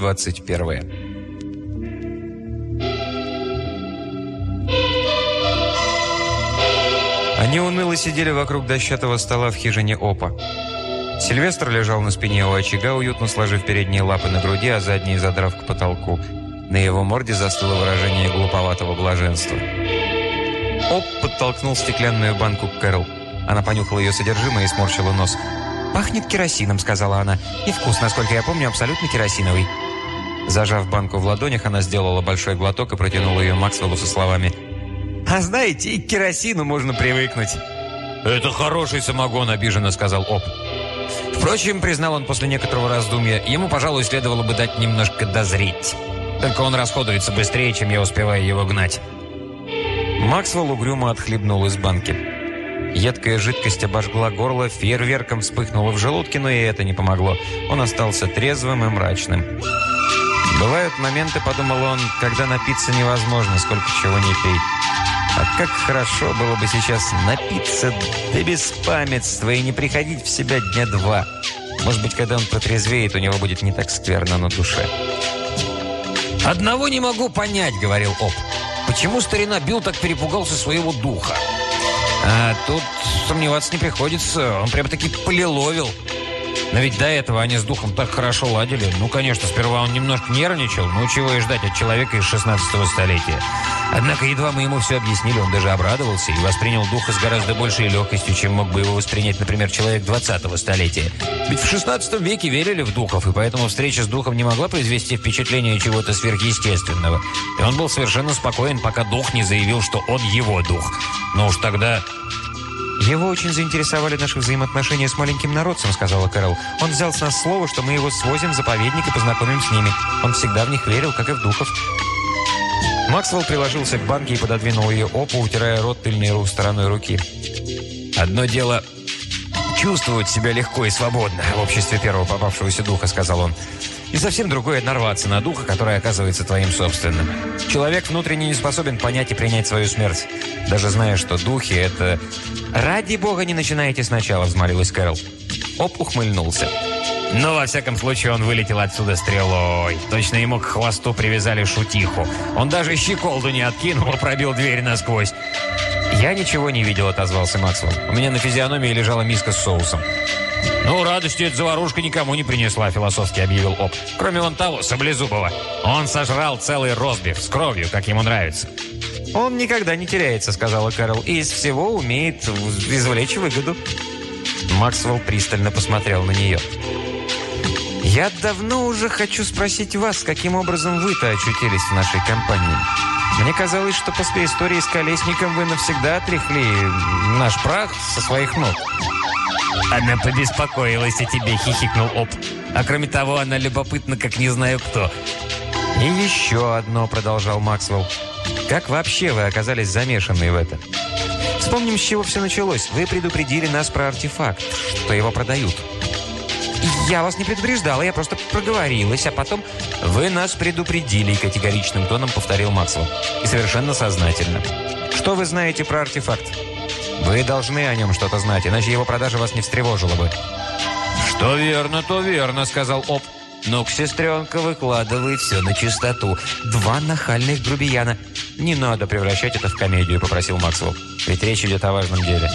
21. Они уныло сидели вокруг дощатого стола в хижине Опа. Сильвестр лежал на спине у очага, уютно сложив передние лапы на груди, а задние задрав к потолку. На его морде застыло выражение глуповатого блаженства. Оп подтолкнул стеклянную банку к Кэрол. Она понюхала ее содержимое и сморщила нос. «Пахнет керосином», — сказала она. «И вкус, насколько я помню, абсолютно керосиновый». Зажав банку в ладонях, она сделала большой глоток и протянула ее Максвеллу со словами: «А знаете, и к керосину можно привыкнуть». «Это хороший самогон», — обиженно сказал Оп. Впрочем, признал он после некоторого раздумья, ему, пожалуй, следовало бы дать немножко дозреть. Только он расходуется быстрее, чем я успеваю его гнать. Максвелл угрюмо отхлебнул из банки. Едкая жидкость обожгла горло, фейерверком вспыхнула в желудке, но и это не помогло. Он остался трезвым и мрачным. «Бывают моменты, — подумал он, — когда напиться невозможно, сколько чего не пей. А как хорошо было бы сейчас напиться до беспамятства и не приходить в себя дня 2. Может быть, когда он протрезвеет, у него будет не так скверно на душе». «Одного не могу понять, — говорил Оп, — почему старина Билл так перепугался своего духа? А тут сомневаться не приходится, он прямо-таки полиловил. Но ведь до этого они с духом так хорошо ладили. Ну, конечно, сперва он немножко нервничал, но чего и ждать от человека из 16-го столетия. Однако едва мы ему все объяснили, он даже обрадовался и воспринял духа с гораздо большей легкостью, чем мог бы его воспринять, например, человек 20-го столетия. Ведь в 16 веке верили в духов, и поэтому встреча с духом не могла произвести впечатление чего-то сверхъестественного. И он был совершенно спокоен, пока дух не заявил, что он его дух. Но уж тогда... «Его очень заинтересовали наши взаимоотношения с маленьким народцем», — сказала Кэрол. «Он взял с нас слово, что мы его свозим в заповедник и познакомим с ними. Он всегда в них верил, как и в духов». Максвелл приложился к банке и пододвинул ее Опу, утирая рот тыльной стороной руки. «Одно дело чувствовать себя легко и свободно в обществе первого попавшегося духа», — сказал он. «И совсем другое — нарваться на духа, который оказывается твоим собственным. Человек внутренне не способен понять и принять свою смерть, даже зная, что духи — это...» «Ради бога, не начинайте сначала», — взмолилась Кэрол. Оп ухмыльнулся. Но, во всяком случае, он вылетел отсюда стрелой. Точно ему к хвосту привязали шутиху. Он даже щеколду не откинул, а пробил дверь насквозь. «Я ничего не видел», — отозвался Максвелл. «У меня на физиономии лежала миска с соусом». «Ну, радости эта заварушка никому не принесла», — философски объявил Оп. «Кроме вон того, Саблезубова. Он сожрал целый ростбиф с кровью, как ему нравится». «Он никогда не теряется», — сказала Кэрол, «и из всего умеет извлечь выгоду». Максвелл пристально посмотрел на нее. «Я давно уже хочу спросить вас, каким образом вы-то очутились в нашей компании. Мне казалось, что после истории с Колесником вы навсегда отряхли наш прах со своих ног». «Она побеспокоилась о тебе», — хихикнул Оп. «А кроме того, она любопытна, как не знаю кто». «И еще одно», — продолжал Максвелл. «Как вообще вы оказались замешаны в это? Вспомним, с чего все началось. Вы предупредили нас про артефакт, что его продают». «Я вас не предупреждала, я просто проговорилась, а потом...» «Вы нас предупредили», — категоричным тоном повторил Максвелл. «И совершенно сознательно. Что вы знаете про артефакт? Вы должны о нем что-то знать, иначе его продажа вас не встревожила бы». «Что верно, то верно», — сказал Оп. «Ну-ка, сестренка, выкладывай все на чистоту. 2 нахальных грубияна». «Не надо превращать это в комедию», — попросил Максвелл. «Ведь речь идет о важном деле».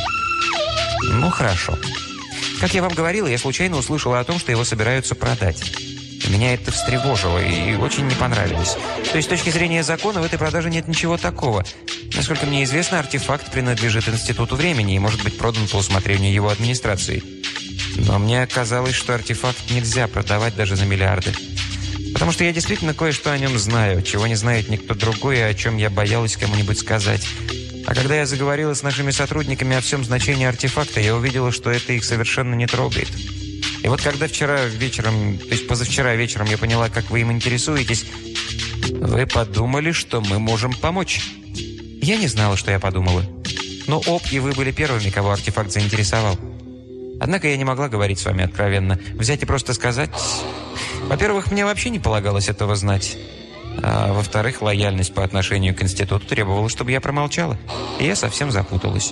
«Ну, хорошо. Как я вам говорила, я случайно услышала о том, что его собираются продать. Меня это встревожило и очень не понравилось. То есть, с точки зрения закона, в этой продаже нет ничего такого. Насколько мне известно, артефакт принадлежит Институту времени и может быть продан по усмотрению его администрации. Но мне казалось, что артефакт нельзя продавать даже за миллиарды. Потому что я действительно кое-что о нем знаю, чего не знает никто другой, и о чем я боялась кому-нибудь сказать. А когда я заговорила с нашими сотрудниками о всем значении артефакта, я увидела, что это их совершенно не трогает. И вот когда вчера вечером, то есть позавчера вечером, я поняла, как вы им интересуетесь, вы подумали, что мы можем помочь. Я не знала, что я подумала. Но Оп и вы были первыми, кого артефакт заинтересовал. Однако я не могла говорить с вами откровенно. Взять и просто сказать... Во-первых, мне вообще не полагалось этого знать. А во-вторых, лояльность по отношению к институту требовала, чтобы я промолчала. И я совсем запуталась.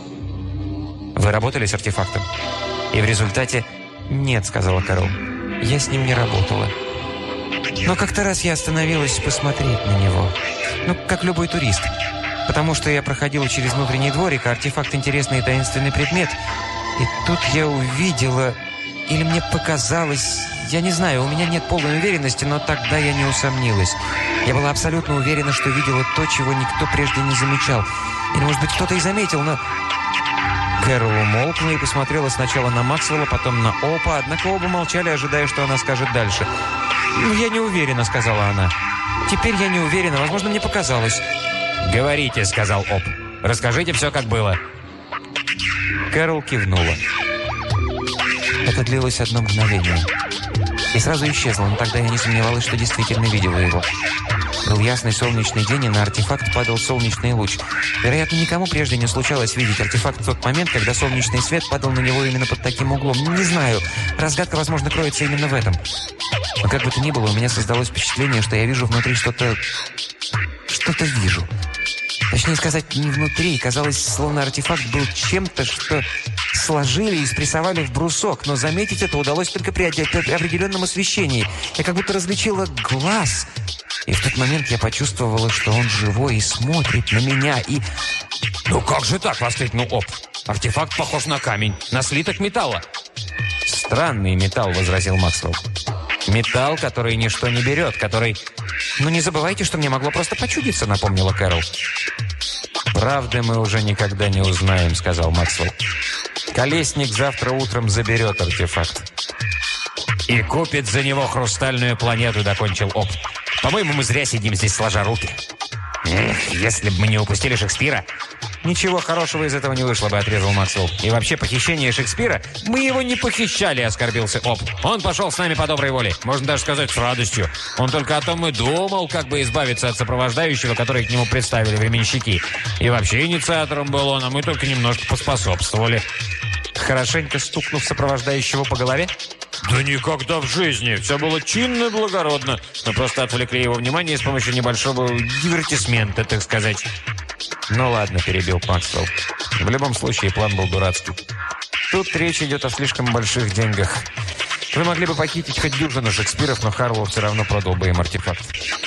Вы работали с артефактом? И в результате... «Нет», — сказала Кэрол. «Я с ним не работала». Но как-то раз я остановилась посмотреть на него. Как любой турист. Потому что я проходила через внутренний дворик, а артефакт – интересный и таинственный предмет. И тут я увидела... Или мне показалось... Я не знаю, у меня нет полной уверенности, но тогда я не усомнилась. Я была абсолютно уверена, что видела то, чего никто прежде не замечал. Или, может быть, кто-то и заметил, но... Кэрол умолкла и посмотрела сначала на Максвелла, потом на Опа, однако оба молчали, ожидая, что она скажет дальше. «Я не уверена», — сказала она. «Теперь я не уверена, возможно, мне показалось». «Говорите», — сказал Оп. «Расскажите все, как было». Кэрол кивнула. Это длилось одно мгновение. И сразу исчезло, но тогда я не сомневалась, что действительно видела его. Был ясный солнечный день, и на артефакт падал солнечный луч. Вероятно, никому прежде не случалось видеть артефакт в тот момент, когда солнечный свет падал на него именно под таким углом. Не знаю, разгадка, возможно, кроется именно в этом. Но как бы то ни было, у меня создалось впечатление, что я вижу внутри что-то... Что-то вижу. Точнее сказать, не внутри. Казалось, словно артефакт был чем-то, что сложили и спрессовали в брусок. Но заметить это удалось только при определенном освещении. Я как будто различила глаз. И в тот момент я почувствовала, что он живой и смотрит на меня. И... «Ну как же так?» — воскликнул Оп. «Артефакт похож на камень, на слиток металла». «Странный металл», — возразил Максвелл. «Металл, который ничто не берет, который...» «Ну не забывайте, что мне могло просто почудиться», — напомнила Кэрол. «Правды мы уже никогда не узнаем», — сказал Максвелл. «Колесник завтра утром заберет артефакт». «И купит за него хрустальную планету», — докончил Оп. «По-моему, мы зря сидим здесь, сложа руки». «Эх, если бы мы не упустили Шекспира». «Ничего хорошего из этого не вышло бы», — отрезал Максвелл. «И вообще, похищение Шекспира...» «Мы его не похищали», — оскорбился Оп. «Он пошел с нами по доброй воле. Можно даже сказать, с радостью. Он только о том и думал, как бы избавиться от сопровождающего, который к нему представили временщики. И вообще инициатором был он, а мы только немножко поспособствовали». «Хорошенько стукнув сопровождающего по голове?» «Да никогда в жизни. Все было чинно и благородно. Мы просто отвлекли его внимание с помощью небольшого дивертисмента, так сказать». «Ну ладно», — перебил Максвелл. «В любом случае, план был дурацкий. Тут речь идет о слишком больших деньгах. Вы могли бы похитить хоть дюжину Шекспиров, но Харлоу все равно продал бы им артефакт».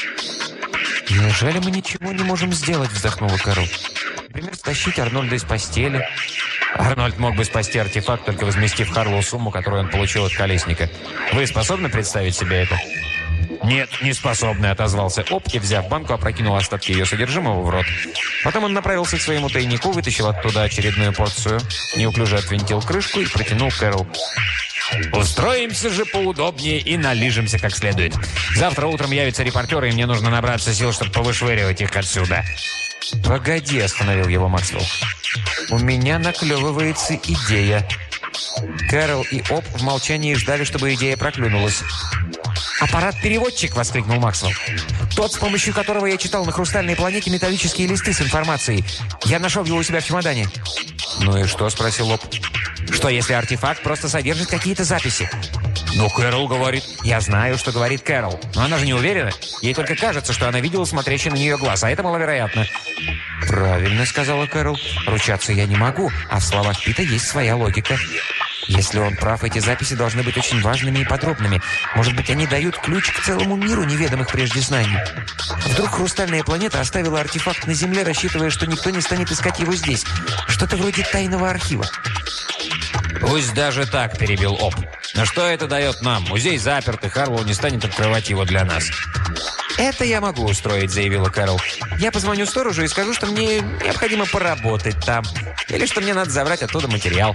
«Неужели мы ничего не можем сделать?» — вздохнула Кэрол. «Например, стащить Арнольда из постели». «Арнольд мог бы спасти артефакт, только возместив Харлоу сумму, которую он получил от Колесника. Вы способны представить себе это?» «Нет, не способны», — отозвался Оп и, взяв банку, опрокинул остатки ее содержимого в рот. Потом он направился к своему тайнику, вытащил оттуда очередную порцию, неуклюже отвинтил крышку и протянул Кэрол. «Устроимся же поудобнее и налижемся как следует. Завтра утром явятся репортеры, и мне нужно набраться сил, чтобы повышвыривать их отсюда». «Погоди», — остановил его Максвелл. «У меня наклевывается идея». Кэрол и Оп в молчании ждали, чтобы идея проклюнулась. «Аппарат-переводчик!» — воскликнул Максвелл. «Тот, с помощью которого я читал на хрустальной планете металлические листы с информацией. Я нашел его у себя в чемодане». «Ну и что?» — спросил Оп. «Что, если артефакт просто содержит какие-то записи?» «Ну, Кэрол говорит...» «Я знаю, что говорит Кэрол, но она же не уверена. Ей только кажется, что она видела смотрящий на нее глаз, а это маловероятно». «Правильно», — сказала Кэрол. «Ручаться я не могу, а в словах Пита есть своя логика. Если он прав, эти записи должны быть очень важными и подробными. Может быть, они дают ключ к целому миру неведомых прежде знаний. Вдруг хрустальная планета оставила артефакт на Земле, рассчитывая, что никто не станет искать его здесь. Что-то вроде тайного архива». «Пусть даже так», — перебил Оп. «Но что это дает нам? Музей заперт, и Харлоу не станет открывать его для нас». «Это я могу устроить», — заявила Кэрол. «Я позвоню сторожу и скажу, что мне необходимо поработать там. Или что мне надо забрать оттуда материал.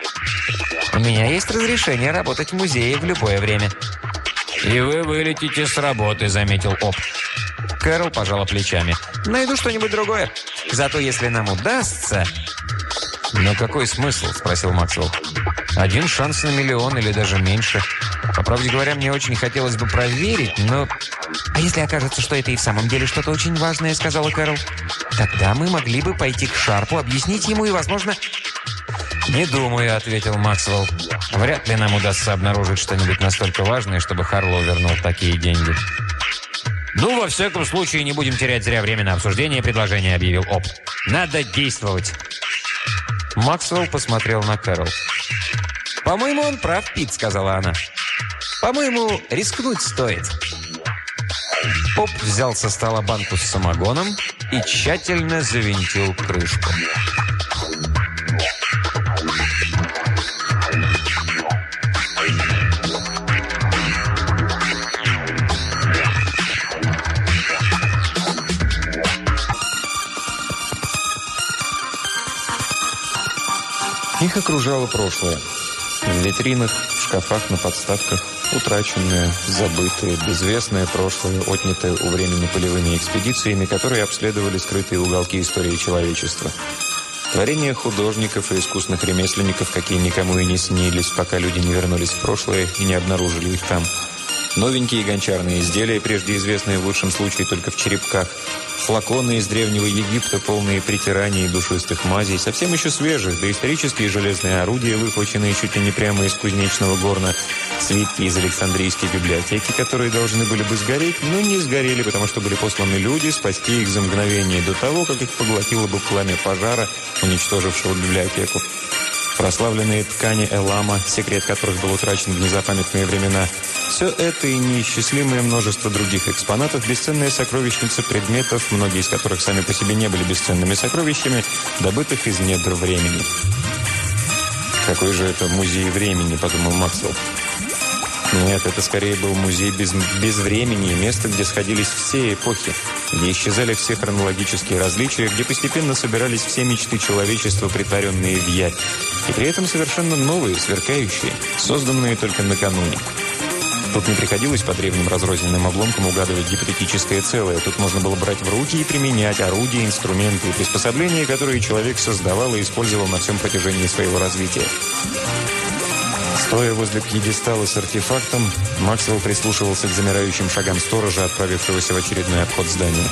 У меня есть разрешение работать в музее в любое время». «И вы вылетите с работы», — заметил Оп. Кэрол пожала плечами. «Найду что-нибудь другое. Зато если нам удастся...» «Но какой смысл?» – спросил Максвелл. «Один шанс на миллион или даже меньше. По правде говоря, мне очень хотелось бы проверить, но...» «А если окажется, что это и в самом деле что-то очень важное?» – сказала Кэрол. «Тогда мы могли бы пойти к Шарпу, объяснить ему и, возможно...» «Не думаю», – ответил Максвелл. «Вряд ли нам удастся обнаружить что-нибудь настолько важное, чтобы Харлоу вернул такие деньги». «Ну, во всяком случае, не будем терять зря время на обсуждение предложения», – объявил Оп. «Надо действовать». Максвелл посмотрел на Кэрол. «По-моему, он прав, Пит», — сказала она. «По-моему, рискнуть стоит». Оп взял со стола банку с самогоном и тщательно завинтил крышку. Их окружало прошлое. В витринах, в шкафах, на подставках. Утраченное, забытое, безвестное прошлое, отнятое у времени полевыми экспедициями, которые обследовали скрытые уголки истории человечества. Творения художников и искусных ремесленников, какие никому и не снились, пока люди не вернулись в прошлое и не обнаружили их там. Новенькие гончарные изделия, прежде известные в лучшем случае только в черепках. Флаконы из древнего Египта, полные притираний и душистых мазей, совсем еще свежих, доисторические железные орудия, выхваченные чуть ли не прямо из кузнечного горна, свитки из Александрийской библиотеки, которые должны были бы сгореть, но не сгорели, потому что были посланы люди спасти их за мгновение до того, как их поглотило бы пламя пожара, уничтожившего библиотеку. Прославленные ткани Элама, секрет которых был утрачен в незапамятные времена. Все это и неисчислимое множество других экспонатов, бесценная сокровищница предметов, многие из которых сами по себе не были бесценными сокровищами, добытых из недр времени. «Какой же это музей времени?» – подумал Максвелл. Нет, это скорее был музей без времени, место, где сходились все эпохи, где исчезали все хронологические различия, где постепенно собирались все мечты человечества, притворенные в явь, и при этом совершенно новые, сверкающие, созданные только накануне. Тут не приходилось по древним разрозненным обломкам угадывать гипотетическое целое. Тут можно было брать в руки и применять орудия, инструменты и приспособления, которые человек создавал и использовал на всем протяжении своего развития. Стоя возле пьедестала с артефактом, Максвелл прислушивался к замирающим шагам сторожа, отправившегося в очередной обход здания.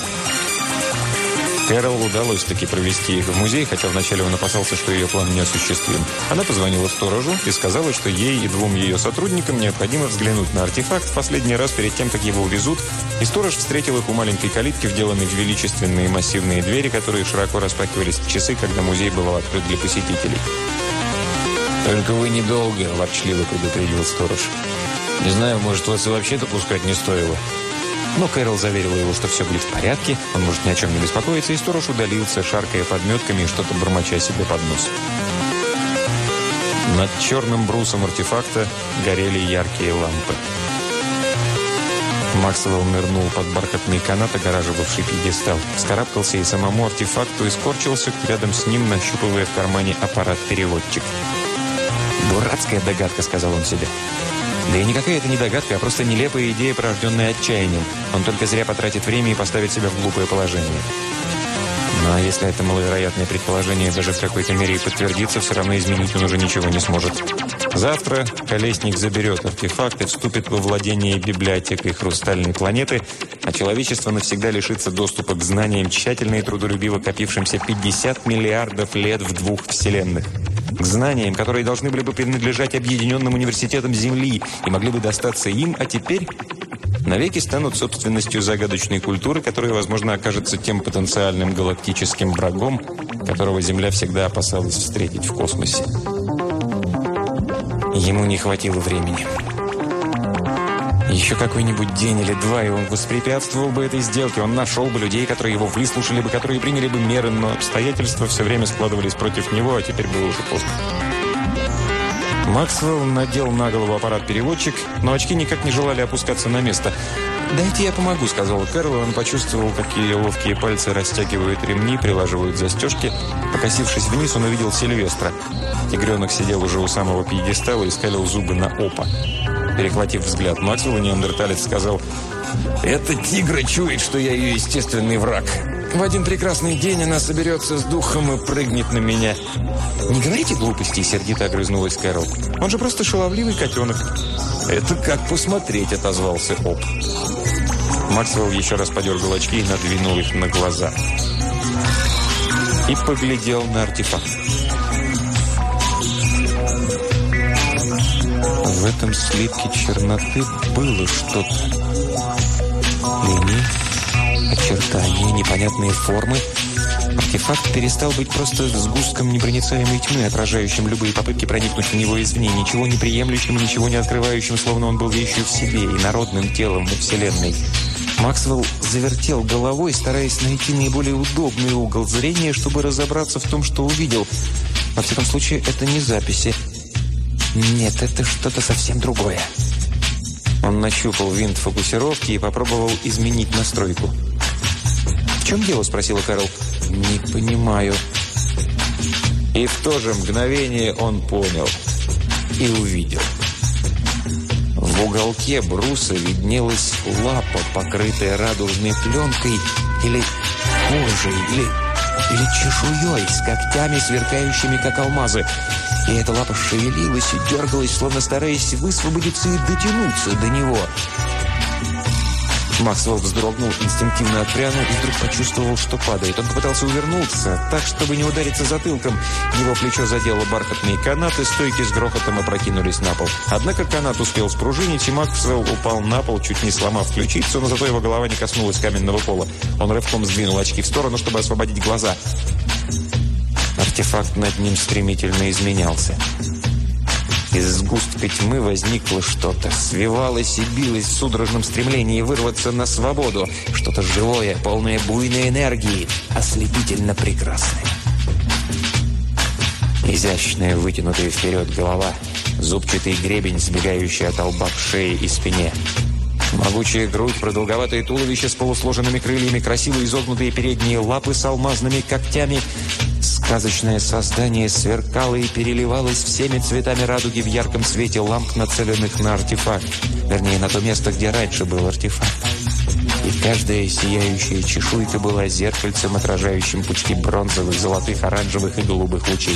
Кэрол удалось таки провести их в музей, хотя вначале он опасался, что ее план неосуществим. Она позвонила сторожу и сказала, что ей и двум ее сотрудникам необходимо взглянуть на артефакт в последний раз перед тем, как его увезут, и сторож встретил их у маленькой калитки, вделанной в величественные массивные двери, которые широко распахивались в часы, когда музей был открыт для посетителей. «Только вы недолго», – ворчливо предупредил сторож. «Не знаю, может, вас и вообще-то пускать не стоило». Но Кэрол заверила его, что все будет в порядке, он может ни о чем не беспокоиться, и сторож удалился, шаркая подметками и что-то бормоча себе под нос. Над черным брусом артефакта горели яркие лампы. Максвелл нырнул под бархатный канат, огораживавший пьедестал, вскарабкался и самому артефакту и скорчился рядом с ним, нащупывая в кармане аппарат-переводчик. «Дурацкая догадка», — сказал он себе. Да и никакая это не догадка, а просто нелепая идея, порожденная отчаянием. Он только зря потратит время и поставит себя в глупое положение. Ну а если это маловероятное предположение даже в какой-то мере и подтвердится, все равно изменить он уже ничего не сможет. Завтра Колесник заберет артефакт и вступит во владение библиотекой Хрустальной планеты, а человечество навсегда лишится доступа к знаниям, тщательно и трудолюбиво копившимся 50 миллиардов лет в двух вселенных. К знаниям, которые должны были бы принадлежать объединенным университетам Земли и могли бы достаться им, а теперь навеки станут собственностью загадочной культуры, которая, возможно, окажется тем потенциальным галактическим врагом, которого Земля всегда опасалась встретить в космосе. Ему не хватило времени. Еще какой-нибудь день или два, и он воспрепятствовал бы этой сделке. Он нашел бы людей, которые его выслушали бы, которые приняли бы меры, но обстоятельства все время складывались против него, а теперь было уже поздно. Максвелл надел на голову аппарат-переводчик, но очки никак не желали опускаться на место. «Дайте я помогу», — сказал Кэрол, он почувствовал, как ее ловкие пальцы растягивают ремни, прилаживают застежки. Покосившись вниз, он увидел Сильвестра. Тигренок сидел уже у самого пьедестала и скалил зубы на Опа. Перехватив взгляд Максвелла, неандерталец сказал: «Эта тигра чует, что я ее естественный враг. В один прекрасный день она соберется с духом и прыгнет на меня». «Не говорите глупостей», — сердито огрызнулась Кэрол. «Он же просто шаловливый котенок». «Это как посмотреть», — отозвался Оп. Максвелл еще раз подергал очки и надвинул их на глаза. И поглядел на артефакт. В этом слитке черноты было что-то. Линии, очертания, непонятные формы. Артефакт перестал быть просто сгустком непроницаемой тьмы, отражающим любые попытки проникнуть в него извне, ничего не приемлющим, ничего не открывающим, словно он был вещью в себе и народным телом во Вселенной. Максвелл завертел головой, стараясь найти наиболее удобный угол зрения, чтобы разобраться в том, что увидел. Во всяком случае, это не записи. Нет, это что-то совсем другое. Он нащупал винт фокусировки и попробовал изменить настройку. «В чем дело?» – спросила Кэрол. «Не понимаю». И в то же мгновение он понял и увидел. В уголке бруса виднелась лапа, покрытая радужной пленкой или кожей, или чешуей с когтями, сверкающими, как алмазы. И эта лапа шевелилась и дергалась, словно стараясь высвободиться и дотянуться до него. Максвелл вздрогнул, инстинктивно отпрянул и вдруг почувствовал, что падает. Он попытался увернуться, так, чтобы не удариться затылком. Его плечо задело бархатные канаты, стойки с грохотом опрокинулись на пол. Однако канат успел спружинить, и Максвелл упал на пол, чуть не сломав ключицу, но зато его голова не коснулась каменного пола. Он рывком сдвинул очки в сторону, чтобы освободить глаза. Артефакт над ним стремительно изменялся. Из сгустка тьмы возникло что-то, свивалось и билось в судорожном стремлении вырваться на свободу. Что-то живое, полное буйной энергии, ослепительно прекрасное. Изящная, вытянутая вперед голова, зубчатый гребень, сбегающий от лба к шее и спине. Могучая грудь, продолговатое туловище с полусложенными крыльями, красиво изогнутые передние лапы с алмазными когтями. Сказочное создание сверкало и переливалось всеми цветами радуги в ярком свете ламп, нацеленных на артефакт. Вернее, на то место, где раньше был артефакт. И каждая сияющая чешуйка была зеркальцем, отражающим пучки бронзовых, золотых, оранжевых и голубых лучей.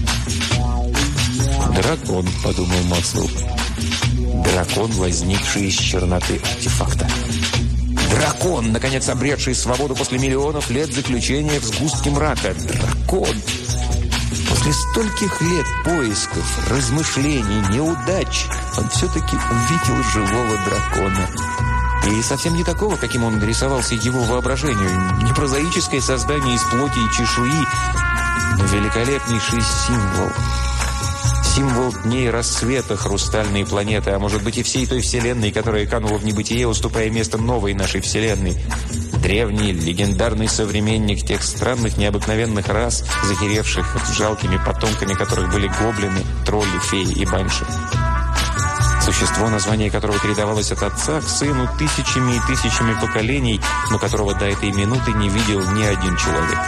«Дракон», — подумал Максвелл. Дракон, возникший из черноты артефакта. Дракон, наконец обретший свободу после миллионов лет заключения в сгустке мрака. Дракон! После стольких лет поисков, размышлений, неудач, он все-таки увидел живого дракона. И совсем не такого, каким он рисовался его воображению. Не прозаическое создание из плоти и чешуи, но великолепнейший символ. Символ дней рассвета хрустальной планеты, а может быть и всей той вселенной, которая канула в небытие, уступая место новой нашей вселенной. Древний, легендарный современник тех странных, необыкновенных рас, захеревших жалкими потомками, которых были гоблины, тролли, феи и банши. Существо, название которого передавалось от отца к сыну тысячами и тысячами поколений, но которого до этой минуты не видел ни один человек.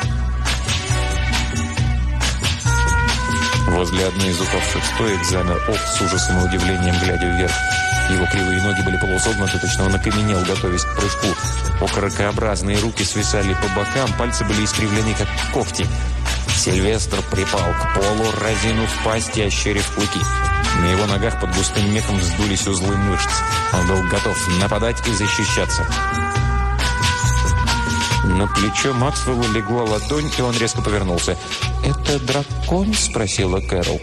Возле одной из упавших стоек замер Оп с ужасом и удивлением, глядя вверх. Его кривые ноги были полусогнуты, точно он окаменел, готовясь к прыжку. Окорокообразные руки свисали по бокам, пальцы были искривлены, как когти. Сильвестр припал к полу, разинув пасть и ощерив клыки. На его ногах под густым мехом вздулись узлы мышц. Он был готов нападать и защищаться. На плечо Максвелла легла ладонь, и он резко повернулся. «Это дракон?» – спросила Кэрол.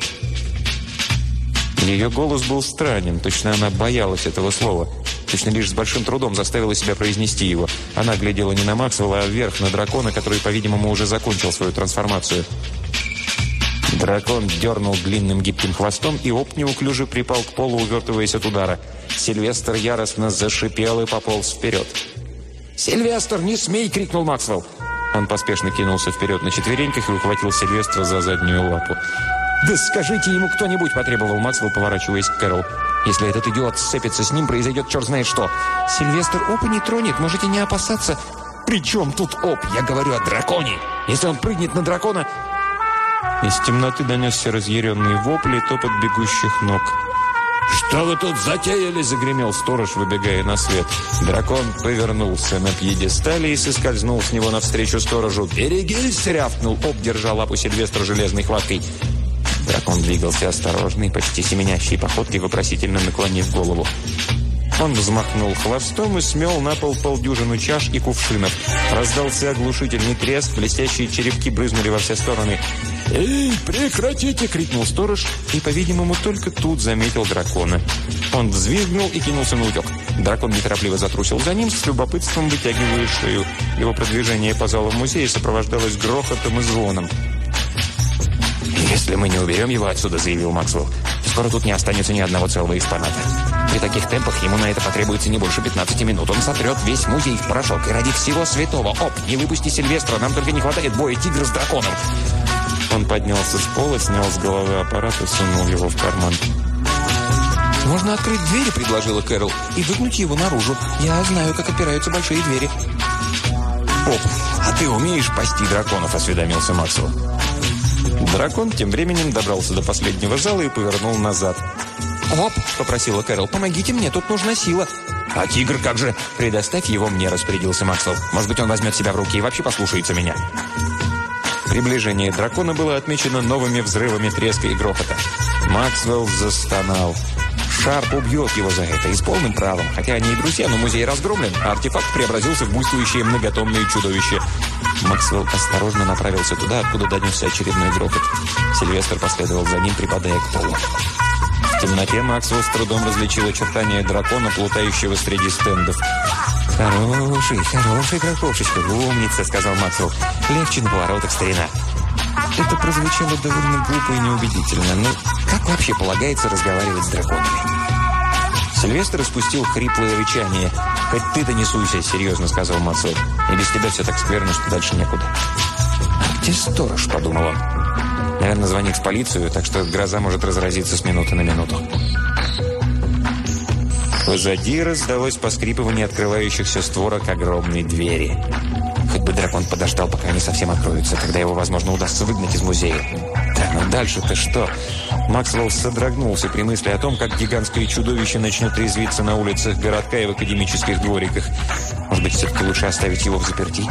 Ее голос был странен, точно она боялась этого слова. Точно лишь с большим трудом заставила себя произнести его. Она глядела не на Максвелла, а вверх, на дракона, который, по-видимому, уже закончил свою трансформацию. Дракон дернул длинным гибким хвостом, и Оп неуклюже припал к полу, увертываясь от удара. Сильвестр яростно зашипел и пополз вперед. «Сильвестр, не смей!» – крикнул Максвелл. Он поспешно кинулся вперед на четвереньках и ухватил Сильвестра за заднюю лапу. «Да скажите ему кто-нибудь!» – потребовал Максвелл, поворачиваясь к Кэрол. «Если этот идиот сцепится с ним, произойдет черт знает что!» «Сильвестр Опа не тронет, можете не опасаться!» «При чем тут Оп? Я говорю о драконе! Если он прыгнет на дракона...» Из темноты донесся разъяренный вопль и топот бегущих ног. «Что вы тут затеяли?» – загремел сторож, выбегая на свет. Дракон повернулся на пьедестале и соскользнул с него навстречу сторожу. «Берегись!» – рявкнул Оп, держа лапу Сильвестра железной хваткой. Дракон двигался осторожной, почти семенящей походкой, вопросительно наклонив голову. Он взмахнул хвостом и смел на пол полдюжину чаш и кувшинов. Раздался оглушительный треск, блестящие черепки брызнули во все стороны. «Эй, прекратите!» – крикнул сторож, и, по-видимому, только тут заметил дракона. Он взвизгнул и кинулся на утек. Дракон неторопливо затрусил за ним, с любопытством вытягивая шею. Его продвижение по залу музея сопровождалось грохотом и звоном. «Если мы не уберем его отсюда», – заявил Максвелл, – «скоро тут не останется ни одного целого экспоната». При таких темпах ему на это потребуется не больше 15 минут. Он сотрет весь музей в порошок. И ради всего святого, Оп, не выпусти Сильвестра, нам только не хватает боя тигра с драконом. Он поднялся с пола, снял с головы аппарат и сунул его в карман. «Можно открыть двери», — предложила Кэрол, — «и выгнуть его наружу. Я знаю, как опираются большие двери». «Оп, а ты умеешь пасти драконов?» – осведомился Максвелл. Дракон тем временем добрался до последнего зала и повернул назад. «Оп», — попросила Кэрол, — «помогите мне, тут нужна сила». «А тигр как же?» «Предоставь его мне», – распорядился Максвелл. «Может быть, он возьмет себя в руки и вообще послушается меня». Приближение дракона было отмечено новыми взрывами треска и грохота. Максвелл застонал. Шарп убьет его за это, и с полным правом. Хотя они и друзья, но музей разгромлен, а артефакт преобразился в буйствующее многотомное чудовище. Максвелл осторожно направился туда, откуда донесся очередной грохот. Сильвестр последовал за ним, припадая к полу. В темноте Максвелл с трудом различил очертания дракона, плутающего среди стендов. «Хороший дракошечка, умница», — сказал Максвелл. «Легче на поворотах, старина». Это прозвучало довольно глупо и неубедительно, но как вообще полагается разговаривать с драконами? Сильвестр испустил хриплое рычание. «Хоть ты-то не суйся», — серьезно сказал Максвелл. «И без тебя все так скверно, что дальше некуда». «А где сторож?» — подумал он. «Наверное, звонит в полицию, так что гроза может разразиться с минуты на минуту». Позади раздалось поскрипывание открывающихся створок огромной двери. Хоть бы дракон подождал, пока они совсем откроются, когда его, возможно, удастся выгнать из музея. Да, но дальше-то что? Максвелл содрогнулся при мысли о том, как гигантское чудовище начнет резвиться на улицах городка и в академических двориках. Может быть, все-таки лучше оставить его в заперти?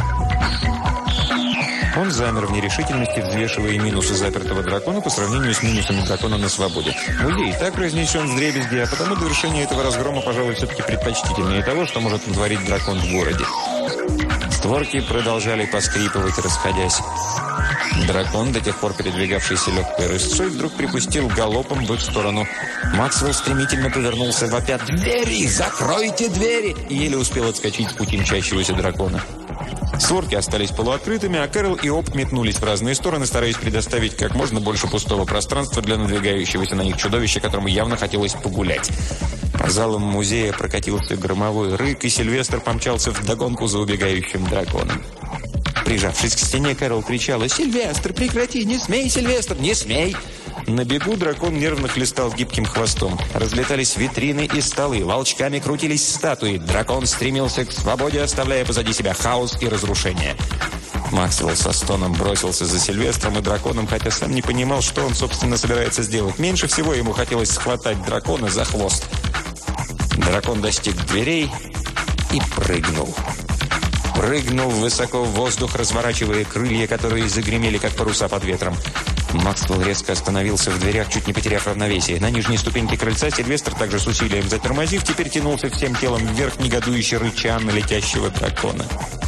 Он замер в нерешительности, взвешивая минусы запертого дракона по сравнению с минусами дракона на свободе. Музей так разнесен вдребезги, а потому довершение этого разгрома, пожалуй, все-таки предпочтительнее того, что может натворить дракон в городе. Створки продолжали поскрипывать, расходясь. Дракон, до тех пор передвигавшийся легкой рысцой, вдруг припустил галопом в их сторону. Максвелл стремительно повернулся, вопя: «Двери! Закройте двери!» и еле успел отскочить с пути мчащегося дракона. Створки остались полуоткрытыми, а Кэрол и Оп метнулись в разные стороны, стараясь предоставить как можно больше пустого пространства для надвигающегося на них чудовища, которому явно хотелось погулять. По залам музея прокатился громовой рык, и Сильвестр помчался вдогонку за убегающим драконом. Прижавшись к стене, Кэрол кричала: «Сильвестр, прекрати! Не смей, Сильвестр! Не смей!» На бегу дракон нервно хлестал гибким хвостом. Разлетались витрины и столы, волчками крутились статуи. Дракон стремился к свободе, оставляя позади себя хаос и разрушение. Максвелл со стоном бросился за Сильвестром и драконом, хотя сам не понимал, что он, собственно, собирается сделать. Меньше всего ему хотелось схватать дракона за хвост. Дракон достиг дверей и прыгнул. Прыгнул высоко в воздух, разворачивая крылья, которые загремели, как паруса под ветром. Максвелл резко остановился в дверях, чуть не потеряв равновесие. На нижней ступеньке крыльца Сильвестр, также с усилием затормозив, теперь тянулся всем телом вверх, негодующе рыча на летящего дракона.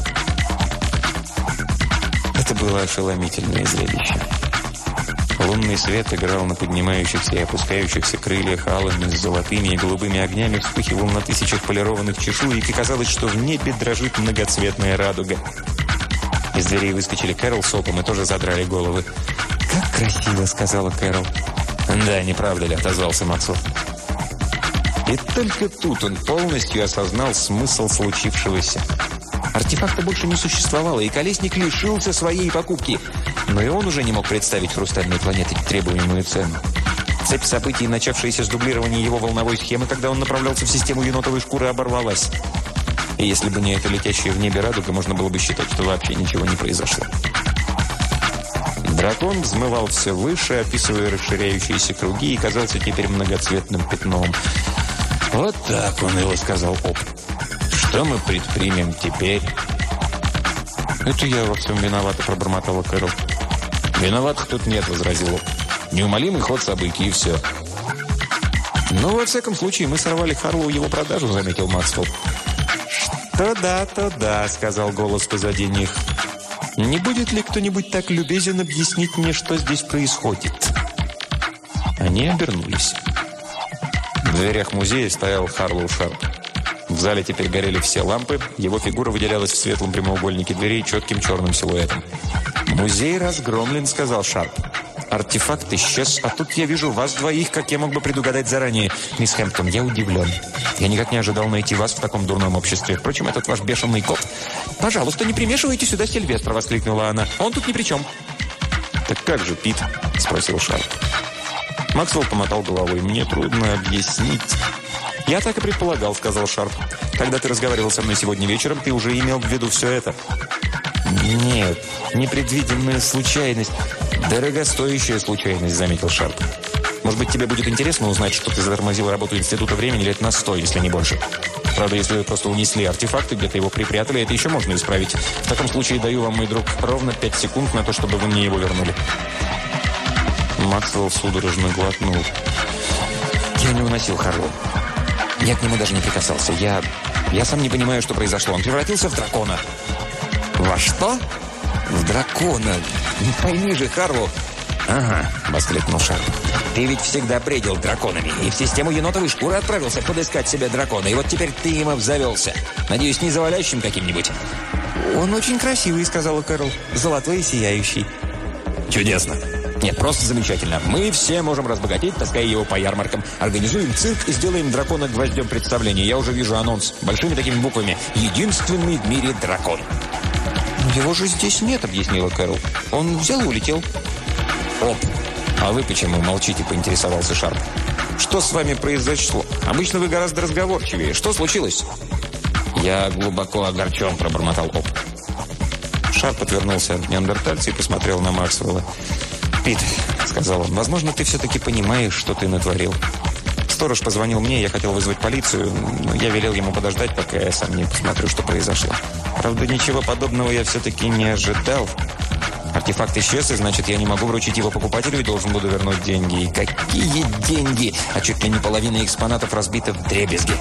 Это было ошеломительное зрелище. Лунный свет играл на поднимающихся и опускающихся крыльях алыми, с золотыми и голубыми огнями, вспыхивал на тысячах полированных чешуек, и казалось, что в небе дрожит многоцветная радуга. Из дверей выскочили Кэрол с Опом и тоже задрали головы. «Как красиво!» — сказала Кэрол. «Да, не правда ли?» — отозвался Максвелл. И только тут он полностью осознал смысл случившегося. Артефакта больше не существовало, и Колесник лишился своей покупки. Но и он уже не мог представить хрустальной планете требуемую цену. Цепь событий, начавшаяся с дублирования его волновой схемы, когда он направлялся в систему енотовой шкуры, оборвалась. И если бы не эта летящая в небе радуга, можно было бы считать, что вообще ничего не произошло. Дракон взмывал все выше, описывая расширяющиеся круги, и казался теперь многоцветным пятном. «Вот так он его», — сказал Оп. «Что мы предпримем теперь?» «Это я во всем виновата», — пробормотала Кэрол. «Виноватых тут нет», — возразил Оп. «Неумолимый ход событий, и все». «Ну, во всяком случае, мы сорвали Харлоу его продажу», — заметил Максвелл. «То да», — сказал голос позади них. «Не будет ли кто-нибудь так любезен объяснить мне, что здесь происходит?» Они обернулись. В дверях музея стоял Харлоу Шарп. В зале теперь горели все лампы, его фигура выделялась в светлом прямоугольнике дверей четким черным силуэтом. «Музей разгромлен», — сказал Шарп. Артефакт исчез, а тут я вижу вас двоих, как я мог бы предугадать заранее. Мисс Хэмптон, я удивлен. Я никак не ожидал найти вас в таком дурном обществе. Впрочем, этот ваш бешеный кот... «Пожалуйста, не примешивайте сюда Сильвестра», — воскликнула она. «Он тут ни при чем». «Так как же, Пит?» — спросил Шарп. Максвелл помотал головой. «Мне трудно объяснить». «Я так и предполагал», — сказал Шарп. «Когда ты разговаривал со мной сегодня вечером, ты уже имел в виду все это». «Нет, непредвиденная случайность. Дорогостоящая случайность», — заметил Шарп. «Может быть, тебе будет интересно узнать, что ты затормозил работу Института времени лет на 100, если не больше. Правда, если вы просто унесли артефакт и где-то его припрятали, это еще можно исправить. В таком случае даю вам, мой друг, ровно 5 секунд на то, чтобы вы мне его вернули». Максвелл судорожно глотнул. «Я не уносил Харлоу. Я к нему даже не прикасался. Я сам не понимаю, что произошло. Он превратился в дракона». «Во что?» «В дракона. Не пойми же, Харлоу». «Ага», — воскликнул Шарп. «Ты ведь всегда бредил драконами, и в систему енотовой шкуры отправился подыскать себе дракона, и вот теперь ты им обзавелся. Надеюсь, не завалящим каким-нибудь?» «Он очень красивый», — сказала Кэрол. «Золотой и сияющий». «Чудесно. Нет, просто замечательно. Мы все можем разбогатеть, таская его по ярмаркам. Организуем цирк и сделаем дракона гвоздем представления. Я уже вижу анонс. Большими такими буквами. Единственный в мире дракон». «Его же здесь нет», — объяснила Кэрол. «Он взял и улетел». «Оп! А вы почему молчите?» — поинтересовался Шарп. «Что с вами произошло? Обычно вы гораздо разговорчивее. Что случилось?» «Я глубоко огорчен», — пробормотал Оп. Шарп отвернулся от неандертальца и посмотрел на Максвелла. «Пит», — сказал он, — «возможно, ты все-таки понимаешь, что ты натворил. Сторож позвонил мне, я хотел вызвать полицию, но я велел ему подождать, пока я сам не посмотрю, что произошло. Правда, ничего подобного я все-таки не ожидал. Артефакт исчез, и значит, я не могу вручить его покупателю и должен буду вернуть деньги. И какие деньги? А чуть ли не половина экспонатов разбита вдребезги».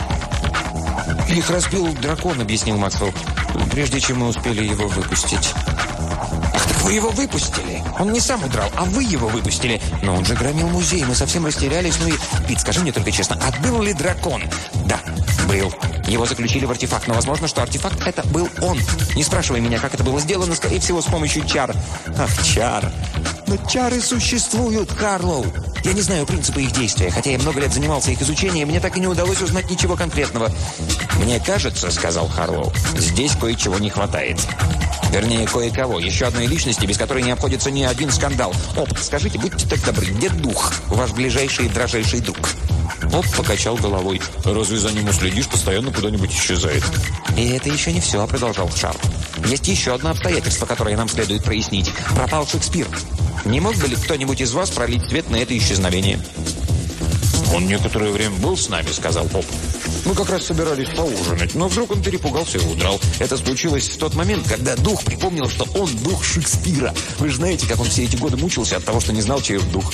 «Их разбил дракон», — объяснил Максвелл, «прежде чем мы успели его выпустить». «Ах, так вы его выпустили? Он не сам удрал, а вы его выпустили. Но он же громил музей, мы совсем растерялись. Ну и, Пит, скажи мне только честно, а был ли дракон?» «Да, был. Его заключили в артефакт, но возможно, что артефакт это был он. Не спрашивай меня, как это было сделано, скорее всего, с помощью чар». «Ах, чар! Но чары существуют, Харлоу. Я не знаю принципы их действия, хотя я много лет занимался их изучением, мне так и не удалось узнать ничего конкретного». «Мне кажется, — сказал Харлоу, — здесь кое-чего не хватает. Вернее, кое-кого. Еще одной личности, без которой не обходится ни один скандал. Оп, скажите, будьте так добры, где дух? Ваш ближайший и дрожайший друг?» Оп покачал головой. «Разве за ним уследишь? Постоянно куда-нибудь исчезает». «И это еще не все», — продолжал Шарп. «Есть еще одно обстоятельство, которое нам следует прояснить. Пропал Шекспир. Не мог бы ли кто-нибудь из вас пролить свет на это исчезновение?» «Он некоторое время был с нами», — сказал Оп. «Мы как раз собирались поужинать, но вдруг он перепугался и удрал. Это случилось в тот момент, когда дух припомнил, что он дух Шекспира. Вы же знаете, как он все эти годы мучился от того, что не знал, чей он дух».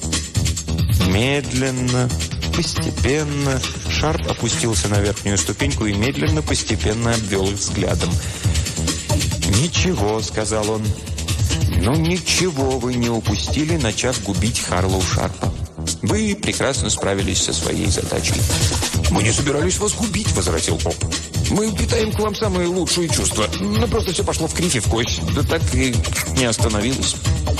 Медленно, постепенно Шарп опустился на верхнюю ступеньку и медленно, постепенно обвел их взглядом. «Ничего», — сказал он. «Ну, ничего вы не упустили, начав губить Харлоу Шарпа. Вы прекрасно справились со своей задачей». «Мы не собирались вас губить», — возразил Оп. «Мы питаем к вам самые лучшие чувства. Но просто все пошло в кривь и в кость. Да так и не остановилось».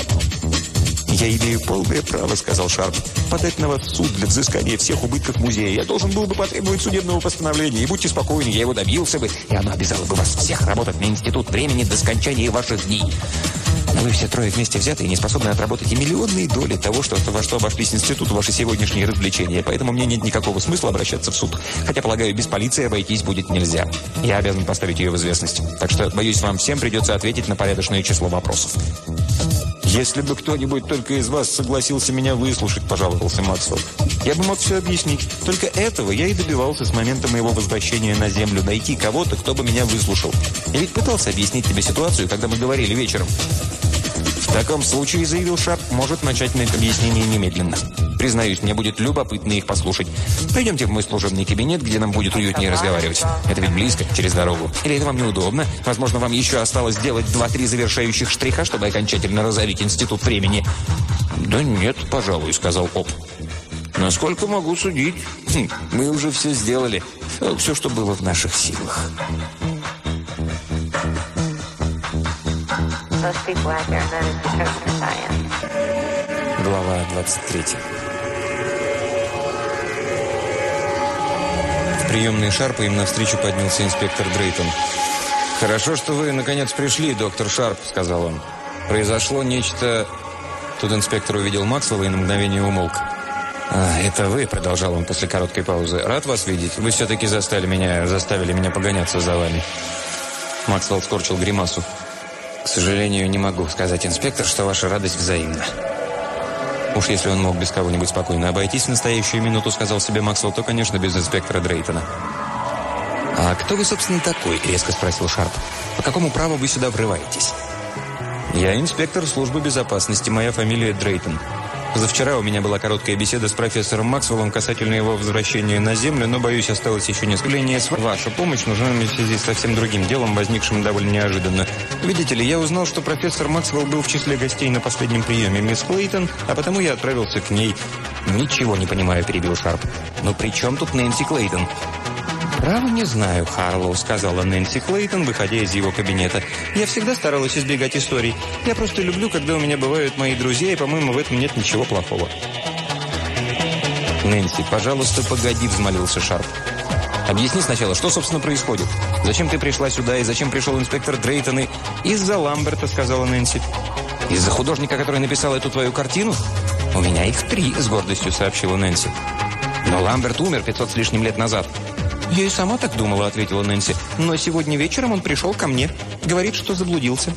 «Я имею полное право, — сказал Шарп, — подать на вас в суд для взыскания всех убытков музея. Я должен был бы потребовать судебного постановления. И будьте спокойны, я его добился бы, и оно обязало бы вас всех работать на Институт времени до скончания ваших дней. Но вы все трое вместе взятые не способны отработать и миллионные доли того, во что обошлись Институту ваши сегодняшние развлечения. Поэтому мне нет никакого смысла обращаться в суд. Хотя, полагаю, без полиции обойтись будет нельзя. Я обязан поставить ее в известность. Так что, боюсь, вам всем придется ответить на порядочное число вопросов». «Если бы кто-нибудь только из вас согласился меня выслушать», – пожаловался Максвелл, – «я бы мог все объяснить. Только этого я и добивался с момента моего возвращения на Землю. Найти кого-то, кто бы меня выслушал. Я ведь пытался объяснить тебе ситуацию, когда мы говорили вечером». «В таком случае, — заявил Шарп, — может начать объяснение немедленно. Признаюсь, мне будет любопытно их послушать. Пойдемте в мой служебный кабинет, где нам будет уютнее разговаривать. Это ведь близко, через дорогу. Или это вам неудобно? Возможно, вам еще осталось сделать 2-3 завершающих штриха, чтобы окончательно разорить Институт времени». «Да нет, пожалуй, — сказал Оп. Насколько могу судить, мы уже все сделали. Все, что было в наших силах». Глава 23. В приемной Шарпа им навстречу поднялся инспектор Дрейтон. «Хорошо, что вы, наконец, пришли, доктор Шарп», — сказал он. «Произошло нечто...» Тут инспектор увидел Максвелла и на мгновение умолк. «Это вы», — продолжал он после короткой паузы. «Рад вас видеть. Вы все-таки заставили меня погоняться за вами». Максвелл скорчил гримасу. «К сожалению, не могу сказать, инспектор, что ваша радость взаимна». Уж если он мог без кого-нибудь спокойно обойтись в настоящую минуту, сказал себе Максвелл, то, конечно, без инспектора Дрейтона. «А кто вы, собственно, такой?» – резко спросил Шарп. «По какому праву вы сюда врываетесь?» «Я инспектор службы безопасности. Моя фамилия Дрейтон. Позавчера у меня была короткая беседа с профессором Максвеллом касательно его возвращения на Землю, но, боюсь, осталось еще несколько линий. Ваша помощь нужна мне в связи с совсем другим делом, возникшим довольно неожиданно. Видите ли, я узнал, что профессор Максвелл был в числе гостей на последнем приеме мисс Клейтон, а потому я отправился к ней». «Ничего не понимаю», – перебил Шарп. «Но при чем тут Нэнси Клейтон?» «Право не знаю, Харлоу», — сказала Нэнси Клейтон, выходя из его кабинета. «Я всегда старалась избегать историй. Я просто люблю, когда у меня бывают мои друзья, и, по-моему, в этом нет ничего плохого». «Нэнси, пожалуйста, погоди», — взмолился Шарп. «Объясни сначала, что, собственно, происходит? Зачем ты пришла сюда, и зачем пришел инспектор Дрейтон?» И... «Из-за Ламберта», — сказала Нэнси. «Из-за художника, который написал эту твою картину?» «У меня их 3», — с гордостью сообщила Нэнси. «Но Ламберт умер 500 с лишним лет назад». «Я и сама так думала», — ответила Нэнси. «Но сегодня вечером он пришел ко мне. Говорит, что заблудился».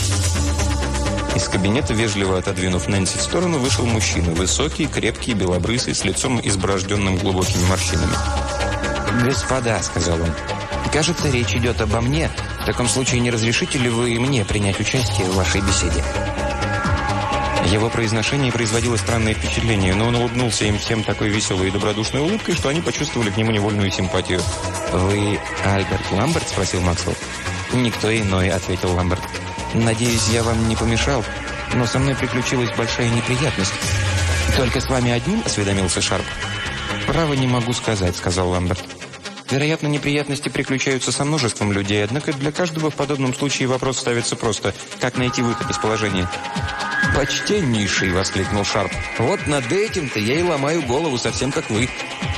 Из кабинета, вежливо отодвинув Нэнси в сторону, вышел мужчина. Высокий, крепкий, белобрысый, с лицом изборожденным глубокими морщинами. «Господа», — сказал он, — «кажется, речь идет обо мне. В таком случае не разрешите ли вы мне принять участие в вашей беседе?» Его произношение производило странное впечатление, но он улыбнулся им всем такой веселой и добродушной улыбкой, что они почувствовали к нему невольную симпатию. «Вы Альберт Ламберт?» – спросил Максвелл. «Никто иной», – ответил Ламберт. «Надеюсь, я вам не помешал, но со мной приключилась большая неприятность». «Только с вами одним?» – осведомился Шарп. «Право не могу сказать», – сказал Ламберт. «Вероятно, неприятности приключаются со множеством людей, однако для каждого в подобном случае вопрос ставится просто – как найти выход из положения?» «Почтеннейший!» – воскликнул Шарп. «Вот над этим-то я и ломаю голову, совсем как вы».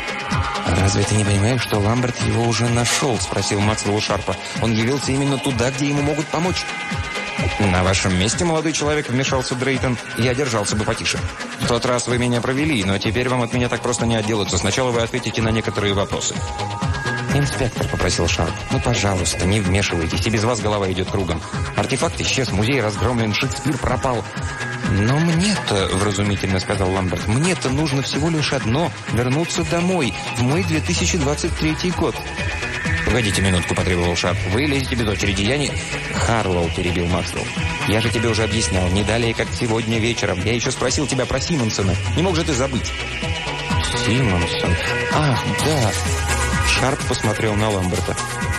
«Разве ты не понимаешь, что Ламберт его уже нашел?» – спросил Максвелл у Шарпа. «Он явился именно туда, где ему могут помочь». «На вашем месте, молодой человек», – вмешался Дрейтон, – «я держался бы потише. В тот раз вы меня провели, но теперь вам от меня так просто не отделаться. Сначала вы ответите на некоторые вопросы». «Инспектор», — попросил Шарп, — «ну, пожалуйста, не вмешивайтесь, и без вас голова идет кругом. Артефакт исчез, музей разгромлен, Шекспир пропал». «Но мне-то», — вразумительно сказал Ламберт, — «мне-то нужно всего лишь одно — вернуться домой, в мой 2023 год». «Погодите минутку», — потребовал Шарп. «Вы лезете без очереди, я не...» «Харлоу», — перебил Максвелл. «Я же тебе уже объяснял, не далее, как сегодня вечером. Я еще спросил тебя про Симонсона. Не мог же ты забыть?» «Симонсон? Ах, да...» Шарп посмотрел на Ламберта.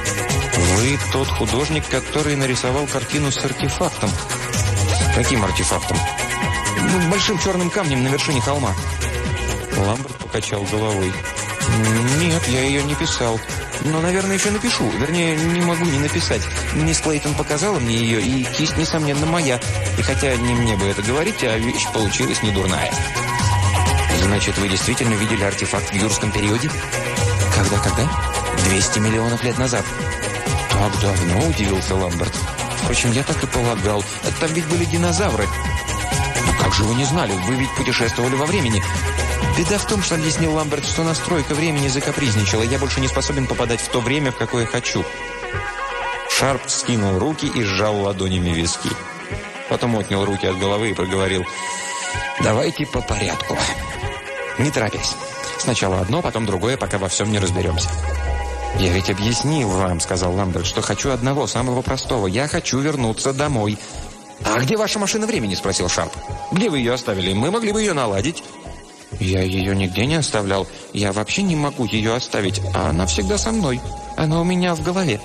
«Вы тот художник, который нарисовал картину с артефактом». «Каким артефактом?» «Большим черным камнем на вершине холма». Ламберт покачал головой. «Нет, я ее не писал. Но, наверное, еще напишу. Вернее, не могу не написать. Мисс Клейтон показала мне ее, и кисть, несомненно, моя. И хотя не мне бы это говорить, а вещь получилась недурная». «Значит, вы действительно видели артефакт в юрском периоде?» «Когда? 200 миллионов лет назад». «Так давно?» – удивился Ламберт. «Впрочем, я так и полагал. Там ведь были динозавры». «Ну как же вы не знали? Вы ведь путешествовали во времени». «Беда в том, что объяснил Ламберт, что настройка времени закапризничала. Я больше не способен попадать в то время, в какое хочу». Шарп скинул руки и сжал ладонями виски. Потом отнял руки от головы и проговорил: «Давайте по порядку. Не торопясь. Сначала одно, потом другое, пока во всем не разберемся». «Я ведь объяснил вам, — сказал Ламберт, — что хочу одного, самого простого. Я хочу вернуться домой». «А где ваша машина времени?» — спросил Шарп. «Где вы ее оставили? Мы могли бы ее наладить». «Я ее нигде не оставлял. Я вообще не могу ее оставить, а она всегда со мной. Она у меня в голове».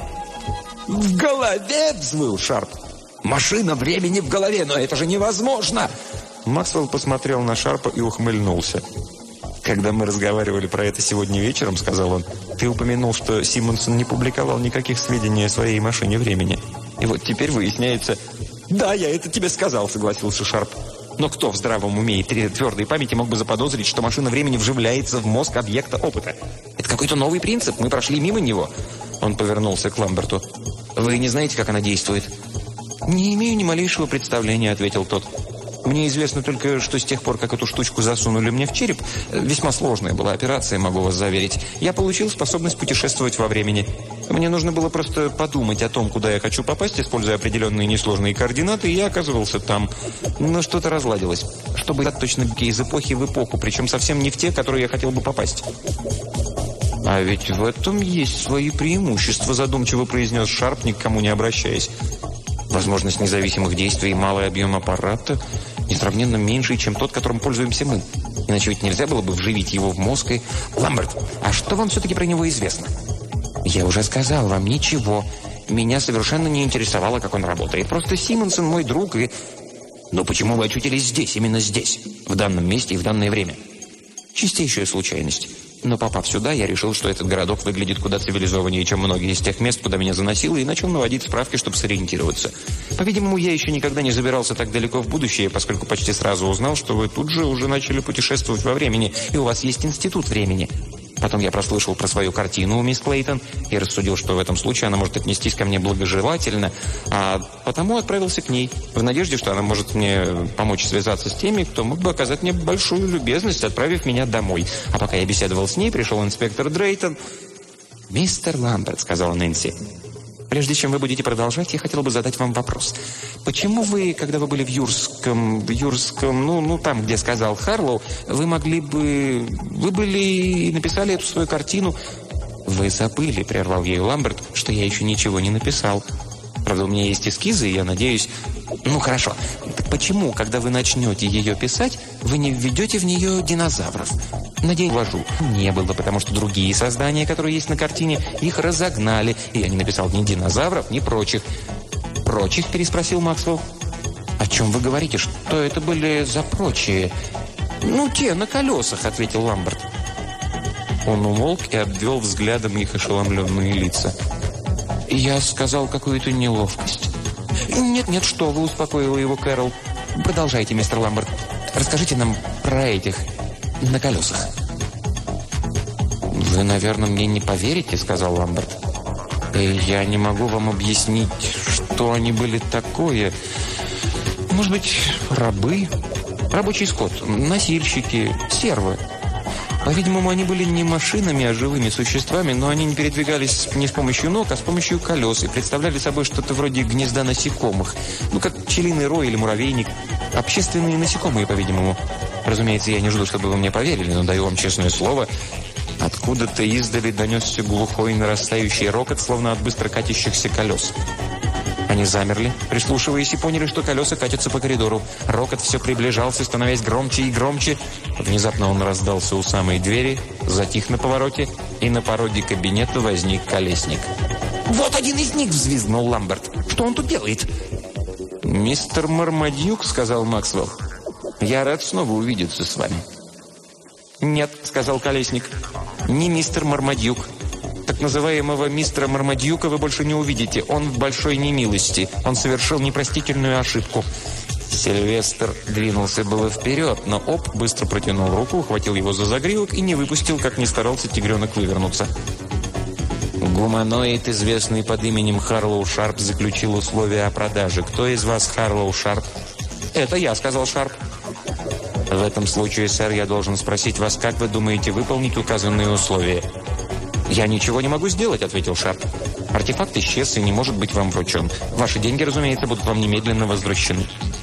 «В голове?» — взвыл Шарп. «Машина времени в голове, но это же невозможно!» Максвелл посмотрел на Шарпа и ухмыльнулся. «Когда мы разговаривали про это сегодня вечером, — сказал он, — ты упомянул, что Симонсон не публиковал никаких сведений о своей машине времени. И вот теперь выясняется...» «Да, я это тебе сказал», — согласился Шарп. «Но кто в здравом уме и твердой памяти мог бы заподозрить, что машина времени вживляется в мозг объекта опыта? Это какой-то новый принцип, мы прошли мимо него». Он повернулся к Ламберту. «Вы не знаете, как она действует?» «Не имею ни малейшего представления», — ответил тот. «Мне известно только, что с тех пор, как эту штучку засунули мне в череп, весьма сложная была операция, могу вас заверить, я получил способность путешествовать во времени. Мне нужно было просто подумать о том, куда я хочу попасть, используя определенные несложные координаты, и я оказывался там. Но что-то разладилось. Чтобы точно из эпохи в эпоху, причем совсем не в те, в которые я хотел бы попасть». «А ведь в этом есть свои преимущества», — задумчиво произнес Шарп, ни к кому не обращаясь. «Возможность независимых действий и малый объем аппарата несравненно меньше, чем тот, которым пользуемся мы. Иначе ведь нельзя было бы вживить его в мозг и... Ламберт, а что вам все-таки про него известно?» «Я уже сказал вам ничего. Меня совершенно не интересовало, как он работает. Просто Симонсон мой друг и...» «Но почему вы очутились здесь, именно здесь, в данном месте и в данное время?» «Чистейшая случайность. Но попав сюда, я решил, что этот городок выглядит куда цивилизованнее, чем многие из тех мест, куда меня заносило, и начал наводить справки, чтобы сориентироваться. По-видимому, я еще никогда не забирался так далеко в будущее, поскольку почти сразу узнал, что вы тут же уже начали путешествовать во времени, и у вас есть институт времени. Потом я прослышал про свою картину у мисс Клейтон и рассудил, что в этом случае она может отнестись ко мне благожелательно, а потому отправился к ней, в надежде, что она может мне помочь связаться с теми, кто мог бы оказать мне большую любезность, отправив меня домой. А пока я беседовал с ней, пришел инспектор Дрейтон. «Мистер Ламберт», — сказала Нэнси, — «прежде чем вы будете продолжать, я хотел бы задать вам вопрос. Почему вы, когда вы были в Юрском, там, где сказал Харлоу, вы написали эту свою картину?» «Вы забыли», — прервал ей Ламберт, — «что я еще ничего не написал. Правда, у меня есть эскизы, и я надеюсь...» «Ну, хорошо. Почему, когда вы начнете ее писать, вы не введете в нее динозавров?» «Надеюсь, ввожу. Не было, потому что другие создания, которые есть на картине, их разогнали, и я не написал ни динозавров, ни прочих». «Прочих?» – переспросил Максвелл. «О чем вы говорите? Что это были за прочие?» «Ну, те, на колесах», – ответил Ламберт. Он умолк и обвел взглядом их ошеломленные лица. «Я сказал какую-то неловкость». «Нет, что вы», – успокоила его Кэрол. «Продолжайте, мистер Ламберт. Расскажите нам про этих на колесах». «Вы, наверное, мне не поверите», – сказал Ламберт. «Я не могу вам объяснить, что они были такое. Может быть, рабы, рабочий скот, носильщики, сервы. По-видимому, они были не машинами, а живыми существами, но они не передвигались не с помощью ног, а с помощью колес и представляли собой что-то вроде гнезда насекомых. Ну, как пчелиный рой или муравейник. Общественные насекомые, по-видимому. Разумеется, я не жду, чтобы вы мне поверили, но даю вам честное слово. Откуда-то издали донесся глухой нарастающий рокот, словно от быстро катящихся колес. Они замерли, прислушиваясь, и поняли, что колеса катятся по коридору. Рокот все приближался, становясь громче и громче. Внезапно он раздался у самой двери, затих на повороте, и на пороге кабинета возник Колесник. «Вот один из них!» – взвизгнул Ламберт. «Что он тут делает?» «Мистер Мармадюк», – сказал Максвелл, – «я рад снова увидеться с вами». «Нет», – сказал Колесник, – «не мистер Мармадюк. Так называемого мистера Мармадюка вы больше не увидите. Он в большой немилости. Он совершил непростительную ошибку». Сильвестр двинулся было вперед, но Оп быстро протянул руку, ухватил его за загривок и не выпустил, как ни старался тигренок вывернуться. Гуманоид, известный под именем Харлоу Шарп, заключил условия о продаже. «Кто из вас Харлоу Шарп?» «Это я», — сказал Шарп. «В этом случае, сэр, я должен спросить вас, как вы думаете выполнить указанные условия?» «Я ничего не могу сделать», — ответил Шарп. «Артефакт исчез и не может быть вам вручен. Ваши деньги, разумеется, будут вам немедленно возвращены».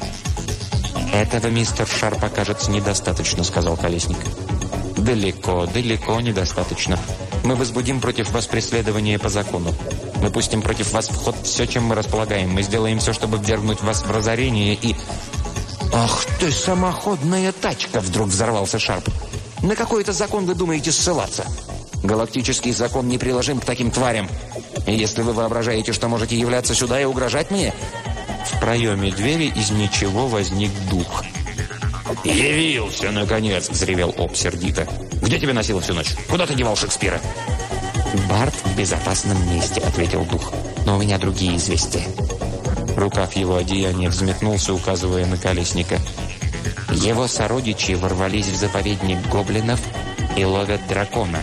«Этого, мистер Шарп, окажется недостаточно», — сказал Колесник. «Далеко, далеко недостаточно. Мы возбудим против вас преследование по закону. Мы пустим против вас в ход все, чем мы располагаем. Мы сделаем все, чтобы ввергнуть вас в разорение и...» «Ах ты, самоходная тачка!» — вдруг взорвался Шарп. «На какой это закон вы думаете ссылаться? Галактический закон неприложим к таким тварям. И если вы воображаете, что можете являться сюда и угрожать мне...» В проеме двери из ничего возник дух. «Явился, наконец!» — взревел Оп сердито. «Где тебя носило всю ночь? Куда ты девал Шекспира?» «Барт в безопасном месте», — ответил дух. «Но у меня другие известия». Рукав его одеяния взметнулся, указывая на Колесника. «Его сородичи ворвались в заповедник гоблинов и ловят дракона».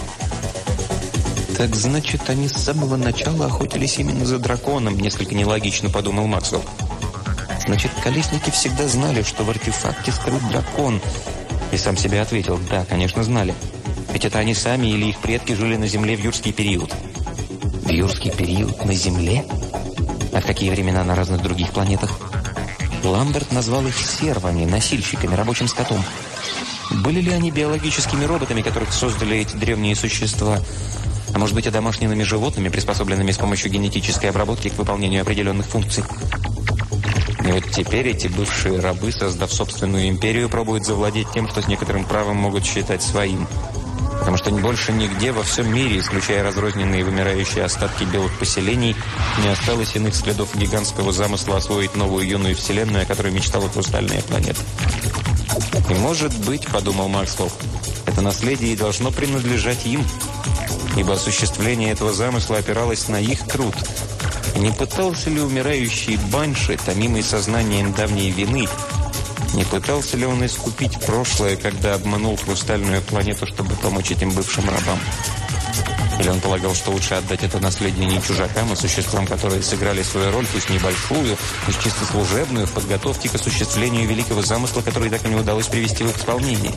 «Так значит, они с самого начала охотились именно за драконом», — несколько нелогично подумал Максвелл. «Значит, Колесники всегда знали, что в артефакте скрыт дракон». И сам себе ответил: «Да, конечно, знали. Ведь это они сами или их предки жили на Земле в юрский период». «В юрский период на Земле? А в какие времена на разных других планетах?» Ламберт назвал их сервами, носильщиками, рабочим скотом. Были ли они биологическими роботами, которых создали эти древние существа? А может быть, одомашненными животными, приспособленными с помощью генетической обработки к выполнению определенных функций? И вот теперь эти бывшие рабы, создав собственную империю, пробуют завладеть тем, что с некоторым правом могут считать своим. Потому что больше нигде во всем мире, исключая разрозненные и вымирающие остатки белых поселений, не осталось иных следов гигантского замысла освоить новую юную вселенную, о которой мечтала хрустальная планета. И может быть, подумал Максвелл, это наследие и должно принадлежать им, ибо осуществление этого замысла опиралось на их труд. И не пытался ли умирающий Банши, томимый сознанием давней вины, не пытался ли он искупить прошлое, когда обманул хрустальную планету, чтобы помочь этим бывшим рабам? Или он полагал, что лучше отдать это наследие не чужакам, а существам, которые сыграли свою роль, пусть небольшую, пусть чисто служебную, в подготовке к осуществлению великого замысла, который так и не удалось привести в исполнение?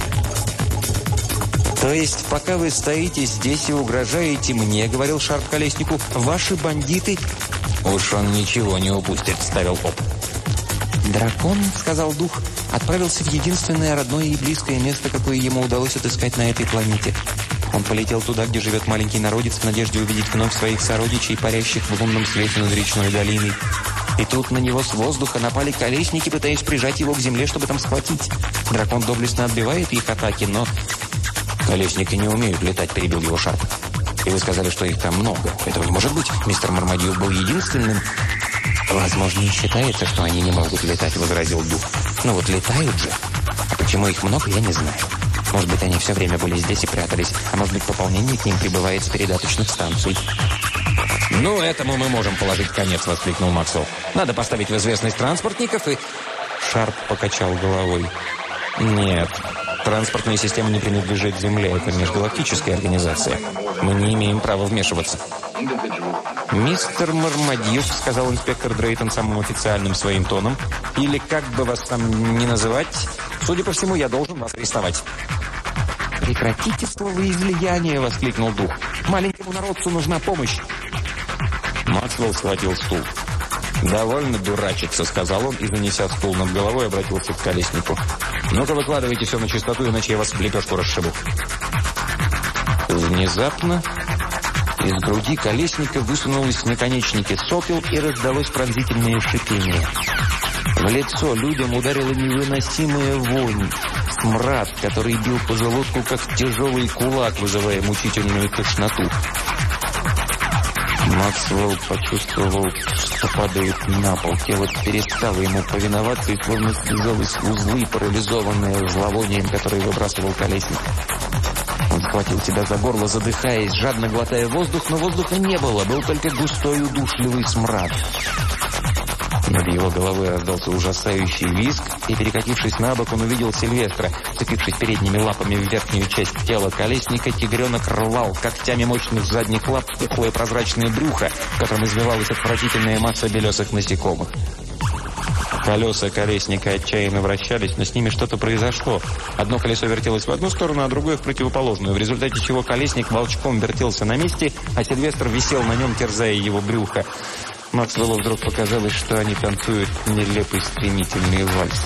«То есть, пока вы стоите здесь и угрожаете мне, — говорил Шарп Колеснику, — ваши бандиты...» «Уж он ничего не упустит», — вставил Поп. «Дракон, — сказал дух, — отправился в единственное родное и близкое место, какое ему удалось отыскать на этой планете. Он полетел туда, где живет маленький народец, в надежде увидеть вновь своих сородичей, парящих в лунном свете над речной долиной. И тут на него с воздуха напали Колесники, пытаясь прижать его к земле, чтобы там схватить. Дракон доблестно отбивает их атаки, но...» «Колесники не умеют летать», — перебил его Шарп. «И вы сказали, что их там много. Этого не может быть. Мистер Мармадью был единственным». «Возможно, и считается, что они не могут летать», — возразил дух. «Но вот летают же. А почему их много, я не знаю. Может быть, они все время были здесь и прятались, а может быть, пополнение к ним прибывает с передаточных станций». «Ну, этому мы можем положить конец», — воскликнул Максвелл. «Надо поставить в известность транспортников и...» Шарп покачал головой. «Нет, транспортная система не принадлежит Земле. Это межгалактическая организация. Мы не имеем права вмешиваться». «Мистер Мармадьюк», — сказал инспектор Дрейтон самым официальным своим тоном, «или как бы вас там ни называть, судя по всему, я должен вас арестовать». «Прекратите словоизлияние», — воскликнул дух. «Маленькому народцу нужна помощь». Максвелл схватил стул. «Довольно дурачиться», — сказал он, и, занеся стул над головой, обратился к Колеснику. «Ну-ка, выкладывайте все на чистоту, иначе я вас в лепешку расшибу». Внезапно из груди Колесника высунулись наконечники сопел, и раздалось пронзительное шипение. В лицо людям ударила невыносимая вонь, смрад, который бил по желудку, как тяжелый кулак, вызывая мучительную тошноту. Максвелл почувствовал, что падает на пол. Тело перестало ему повиноваться и словно связалось в узлы, парализованное зловонием, которое выбрасывал Колесник. Он схватил себя за горло, задыхаясь, жадно глотая воздух, но воздуха не было, был только густой удушливый смрад. Над его головой раздался ужасающий визг, и, перекатившись на бок, он увидел Сильвестра. Вцепившись передними лапами в верхнюю часть тела Колесника, тигренок рвал когтями мощных задних лап пухлое прозрачное брюхо, в котором извивалась отвратительная масса белесых насекомых. Колеса Колесника отчаянно вращались, но с ними что-то произошло. Одно колесо вертелось в одну сторону, а другое в противоположную, в результате чего Колесник волчком вертелся на месте, а Сильвестр висел на нем, терзая его брюхо. Максвеллу вдруг показалось, что они танцуют нелепый стремительный вальс.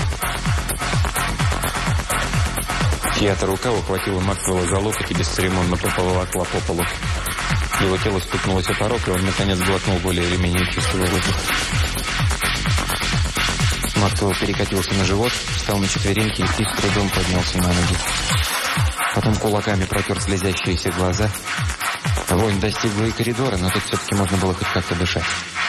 Чья-то рука ухватила Максвелла за локоть и бесцеремонно поволокла по полу. Его тело стукнулось о порог, и он, наконец, глотнул более или менее чистого воздуха. Максвелл перекатился на живот, встал на четвереньки и с трудом поднялся на ноги. Потом кулаками протер слезящиеся глаза. Вонь достигла и коридора, но тут все-таки можно было хоть как-то дышать.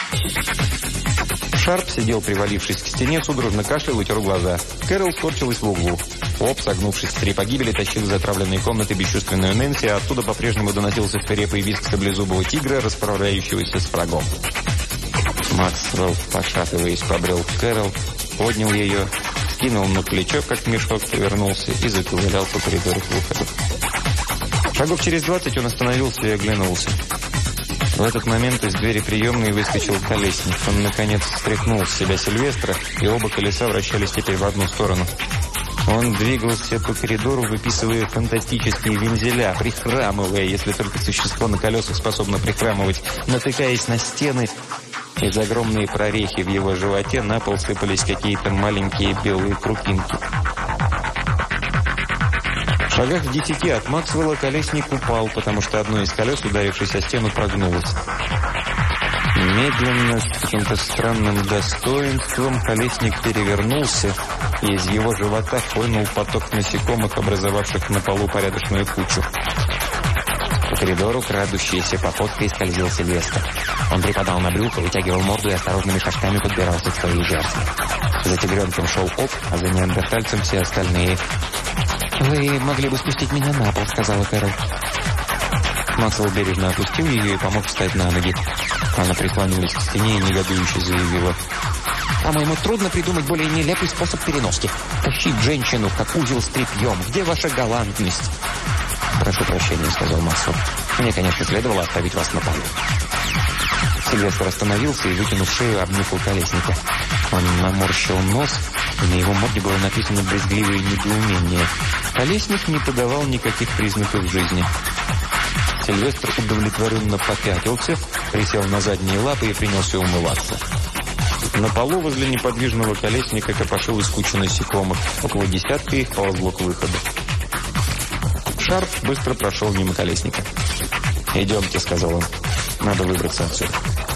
Шарп сидел, привалившись к стене, судорожно кашлял и утер глаза. Кэрол скорчилась в углу. Поп, согнувшись в три погибели, тащил из отравленной комнаты бесчувственную Нэнси, а оттуда по-прежнему доносился свирепый визг саблезубого тигра, расправляющегося с врагом. Максвелл, пошатываясь, побрел к Кэрол, поднял ее, кинул на плечо, как мешок, повернулся и заковылял по коридору к выходу. Шагов через 20 он остановился и оглянулся. В этот момент из двери приемной выскочил колесник. Он, наконец, стряхнул с себя Сильвестра, и оба колеса вращались теперь в одну сторону. Он двигался по коридору, выписывая фантастические вензеля, прихрамывая, если только существо на колесах способно прихрамывать, натыкаясь на стены. Из огромные прорехи в его животе на пол сыпались какие-то маленькие белые крупинки. В шагах в 10 от Максвелла колесник упал, потому что одно из колес, ударившись о стену, прогнулось. Медленно, с каким-то странным достоинством, колесник перевернулся, и из его живота хлынул поток насекомых, образовавших на полу порядочную кучу. По коридору, крадущейся походкой, скользил Сильвестр. Он припадал на брюхо, вытягивал морду и осторожными шажками подбирался к своей жертве. За тигренком шел Оп, а за неандертальцем все остальные. «Вы могли бы спустить меня на пол», — сказала Кэрол. Максвелл бережно опустил ее и помог встать на ноги. Она прислонилась к стене и негодующе заявила: «По-моему, трудно придумать более нелепый способ переноски. Тащить женщину, как узел с тряпьем. Где ваша галантность?» «Прошу прощения», — сказал Максвелл. «Мне, конечно, следовало оставить вас на полу». Сильвестр остановился и, вытянув шею, обнюхал колесника. Он наморщил нос, и на его морде было написано брезгливое недоумение. Колесник не подавал никаких признаков жизни. Сильвестр удовлетворенно попятился, присел на задние лапы и принялся умываться. На полу возле неподвижного колесника копошилась куча насекомых. Около десятка их ползло к выходу. Шарп быстро прошел мимо колесника. «Идемте», — сказал он. «Надо выбраться отсюда».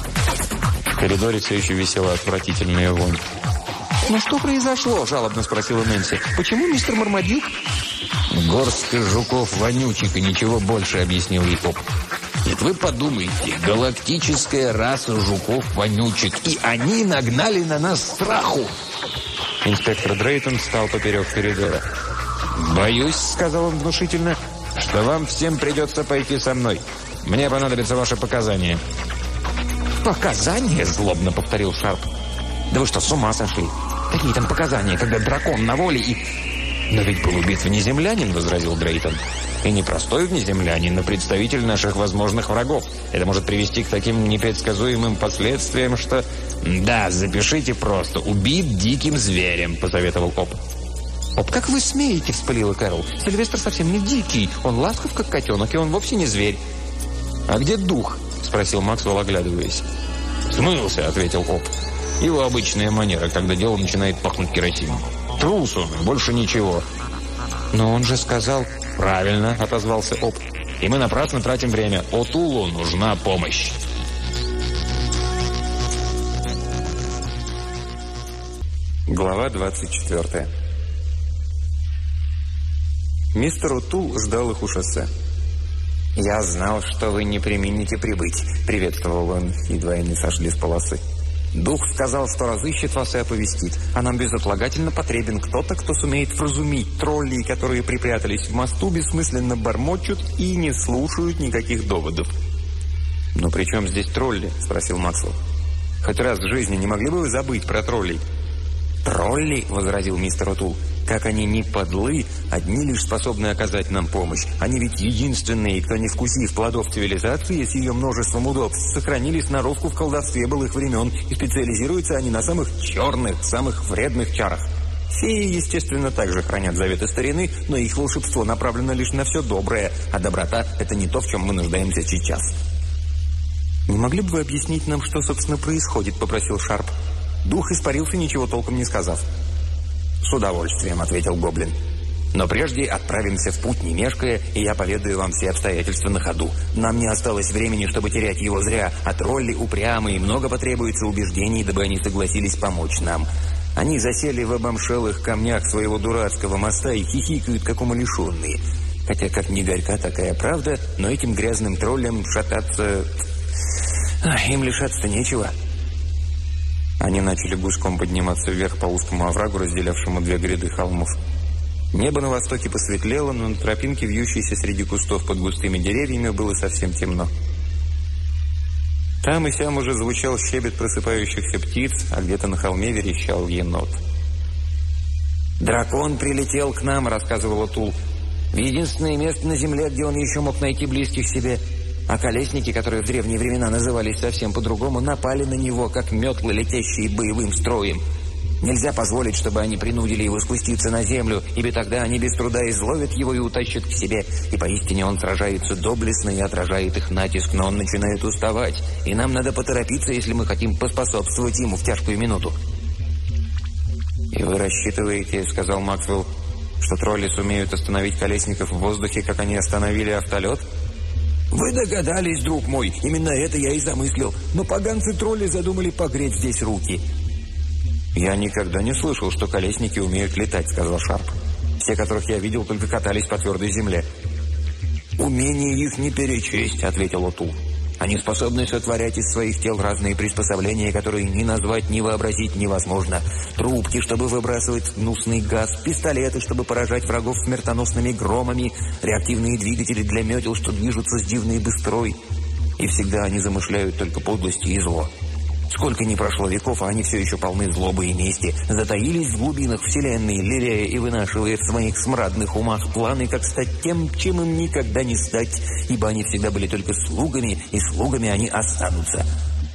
В коридоре все еще висела отвратительная вонь. «Ну что произошло?» – жалобно спросила Нэнси. «Почему мистер Мармадюк?» «Горстка жуков-вонючек и ничего больше», — объяснил ей Оп. «Нет, вы подумайте, галактическая раса жуков-вонючек, и они нагнали на нас страху!» Инспектор Дрейтон встал поперек коридора. «Боюсь», — сказал он внушительно, — «что вам всем придется пойти со мной. Мне понадобятся ваши показания». «Показания?» – злобно повторил Шарп. «Да вы что, с ума сошли? Какие там показания, когда дракон на воле и...» «Но ведь был убит внеземлянин», – возразил Дрейтон. «И не простой внеземлянин, но представитель наших возможных врагов. Это может привести к таким непредсказуемым последствиям, что...» «Да, запишите просто. Убит диким зверем», – посоветовал Оп. «Оп, как вы смеете?» – вспылила Кэрол. «Сильвестр совсем не дикий. Он ласков, как котенок, и он вовсе не зверь». «А где дух?» – спросил Максвелл, оглядываясь. «Смылся», – ответил Оп. «Его обычная манера, когда дело начинает пахнуть керосином. Трус он, больше ничего». «Но он же сказал...» «Правильно», – отозвался Оп. «И мы напрасно тратим время. Отулу нужна помощь». Глава 24. Мистер Отул ждал их у шоссе. «Я знал, что вы не премините прибыть», — приветствовал он, едва они сошли с полосы. «Дух сказал, что разыщет вас и оповестит, а нам безотлагательно потребен кто-то, кто сумеет вразумить троллей, которые припрятались в мосту, бессмысленно бормочут и не слушают никаких доводов». «Но при чем здесь тролли?» — спросил Максвелл. «Хоть раз в жизни не могли бы вы забыть про троллей?» «Тролли?» — возразил мистер Отул. «Как они ни подлы, одни лишь способны оказать нам помощь. Они ведь единственные, кто, не вкусив плодов цивилизации с ее множеством удобств, сохранили сноровку в колдовстве былых времен, и специализируются они на самых черных, самых вредных чарах. Феи, естественно, также хранят заветы старины, но их волшебство направлено лишь на все доброе, а доброта – это не то, в чем мы нуждаемся сейчас». «Не могли бы вы объяснить нам, что, собственно, происходит?» – попросил Шарп. Дух испарился, ничего толком не сказав. «С удовольствием», — ответил Гоблин. «Но прежде отправимся в путь, не мешкая, и я поведаю вам все обстоятельства на ходу. Нам не осталось времени, чтобы терять его зря, а тролли упрямые, много потребуется убеждений, дабы они согласились помочь нам. Они засели в обомшелых камнях своего дурацкого моста и хихикают, как умалишенные. Хотя, как ни горька такая правда, но этим грязным троллям шататься... им лишаться-то нечего». Они начали гуськом подниматься вверх по узкому оврагу, разделявшему две гряды холмов. Небо на востоке посветлело, но на тропинке, вьющейся среди кустов под густыми деревьями, было совсем темно. Там и сям уже звучал щебет просыпающихся птиц, а где-то на холме верещал енот. «Дракон прилетел к нам», — рассказывал Тул. «В единственное место на земле, где он еще мог найти близких себе. А колесники, которые в древние времена назывались совсем по-другому, напали на него, как метлы, летящие боевым строем. Нельзя позволить, чтобы они принудили его спуститься на землю, ибо тогда они без труда изловят его и утащат к себе. И поистине он сражается доблестно и отражает их натиск, но он начинает уставать. И нам надо поторопиться, если мы хотим поспособствовать ему в тяжкую минуту». «И вы рассчитываете, — сказал Максвелл, — что тролли сумеют остановить колесников в воздухе, как они остановили автолет?» «Вы догадались, друг мой, именно это я и замыслил. Но поганцы-тролли задумали погреть здесь руки». «Я никогда не слышал, что колесники умеют летать», — сказал Шарп. «Все, которых я видел, только катались по твердой земле». «Умение их не перечесть», — ответил Отул. «Они способны сотворять из своих тел разные приспособления, которые ни назвать, ни вообразить невозможно. Трубки, чтобы выбрасывать гнусный газ, пистолеты, чтобы поражать врагов смертоносными громами, реактивные двигатели для метел, что движутся с дивной быстрой. И всегда они замышляют только подлости и зло. Сколько ни прошло веков, а они все еще полны злобы и мести. Затаились в глубинах вселенной, лелея и вынашивая в своих смрадных умах планы, как стать тем, чем им никогда не стать, ибо они всегда были только слугами, и слугами они останутся».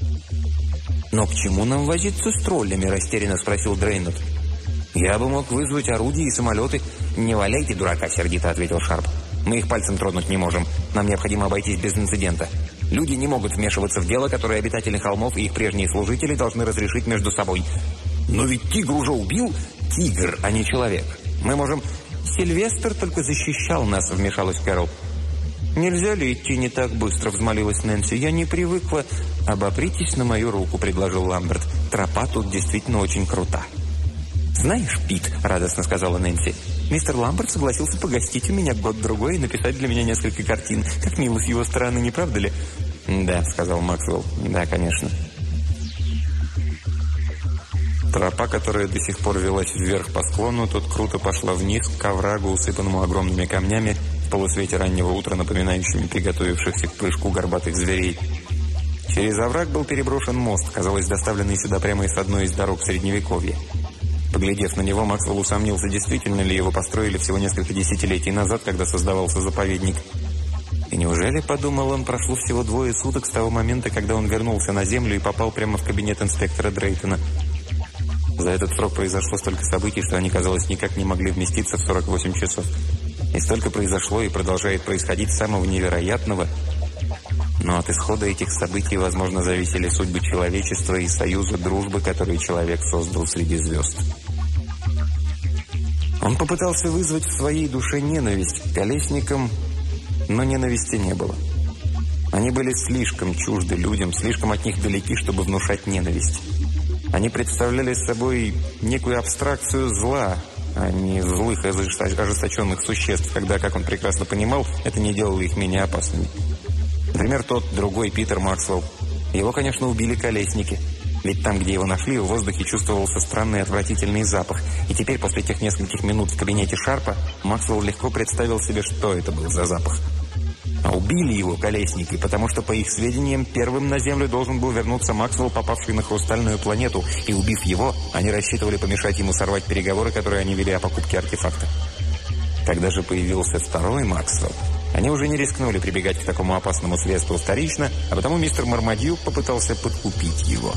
«Но к чему нам возиться с троллями?» – растерянно спросил Дрейнот. «Я бы мог вызвать орудия и самолеты». «Не валяйте дурака», – сердито ответил Шарп. «Мы их пальцем тронуть не можем. Нам необходимо обойтись без инцидента. Люди не могут вмешиваться в дело, которое обитатели холмов и их прежние служители должны разрешить между собой». «Но ведь тигр уже убил?» «Тигр, а не человек. Мы можем...» «Сильвестр только защищал нас», — вмешалась Кэрол. «Нельзя ли идти не так быстро?» — взмолилась Нэнси. «Я не привыкла». «Обопритесь на мою руку», — предложил Ламберт. «Тропа тут действительно очень крута». «Знаешь, Пит», — радостно сказала Нэнси, «мистер Ламберт согласился погостить у меня год-другой и написать для меня несколько картин. Как мило с его стороны, не правда ли?» «Да», — сказал Максвелл. «Да, конечно». Тропа, которая до сих пор велась вверх по склону, тут круто пошла вниз к оврагу, усыпанному огромными камнями, в полусвете раннего утра, напоминающими приготовившихся к прыжку горбатых зверей. Через овраг был переброшен мост, казалось, доставленный сюда прямо из одной из дорог Средневековья. Поглядев на него, Максвелл усомнился, действительно ли его построили всего несколько десятилетий назад, когда создавался заповедник. И неужели, подумал он, прошло всего 2 суток с того момента, когда он вернулся на землю и попал прямо в кабинет инспектора Дрейтона. За этот срок произошло столько событий, что они, казалось, никак не могли вместиться в 48 часов. И столько произошло и продолжает происходить самого невероятного. Но от исхода этих событий, возможно, зависели судьбы человечества и союза дружбы, который человек создал среди звезд. Он попытался вызвать в своей душе ненависть к колесникам, но ненависти не было. Они были слишком чужды людям, слишком от них далеки, чтобы внушать ненависть. Они представляли собой некую абстракцию зла, а не злых и ожесточенных существ, когда, как он прекрасно понимал, это не делало их менее опасными. Например, тот другой Питер Максвелл. Его, конечно, убили колесники. Ведь там, где его нашли, в воздухе чувствовался странный отвратительный запах. И теперь, после тех нескольких минут в кабинете Шарпа, Максвелл легко представил себе, что это был за запах. А убили его колесники, потому что, по их сведениям, первым на Землю должен был вернуться Максвелл, попавший на хрустальную планету. И, убив его, они рассчитывали помешать ему сорвать переговоры, которые они вели о покупке артефакта. Когда же появился второй Максвелл, они уже не рискнули прибегать к такому опасному средству вторично, а потому мистер Мармадьюк попытался подкупить его.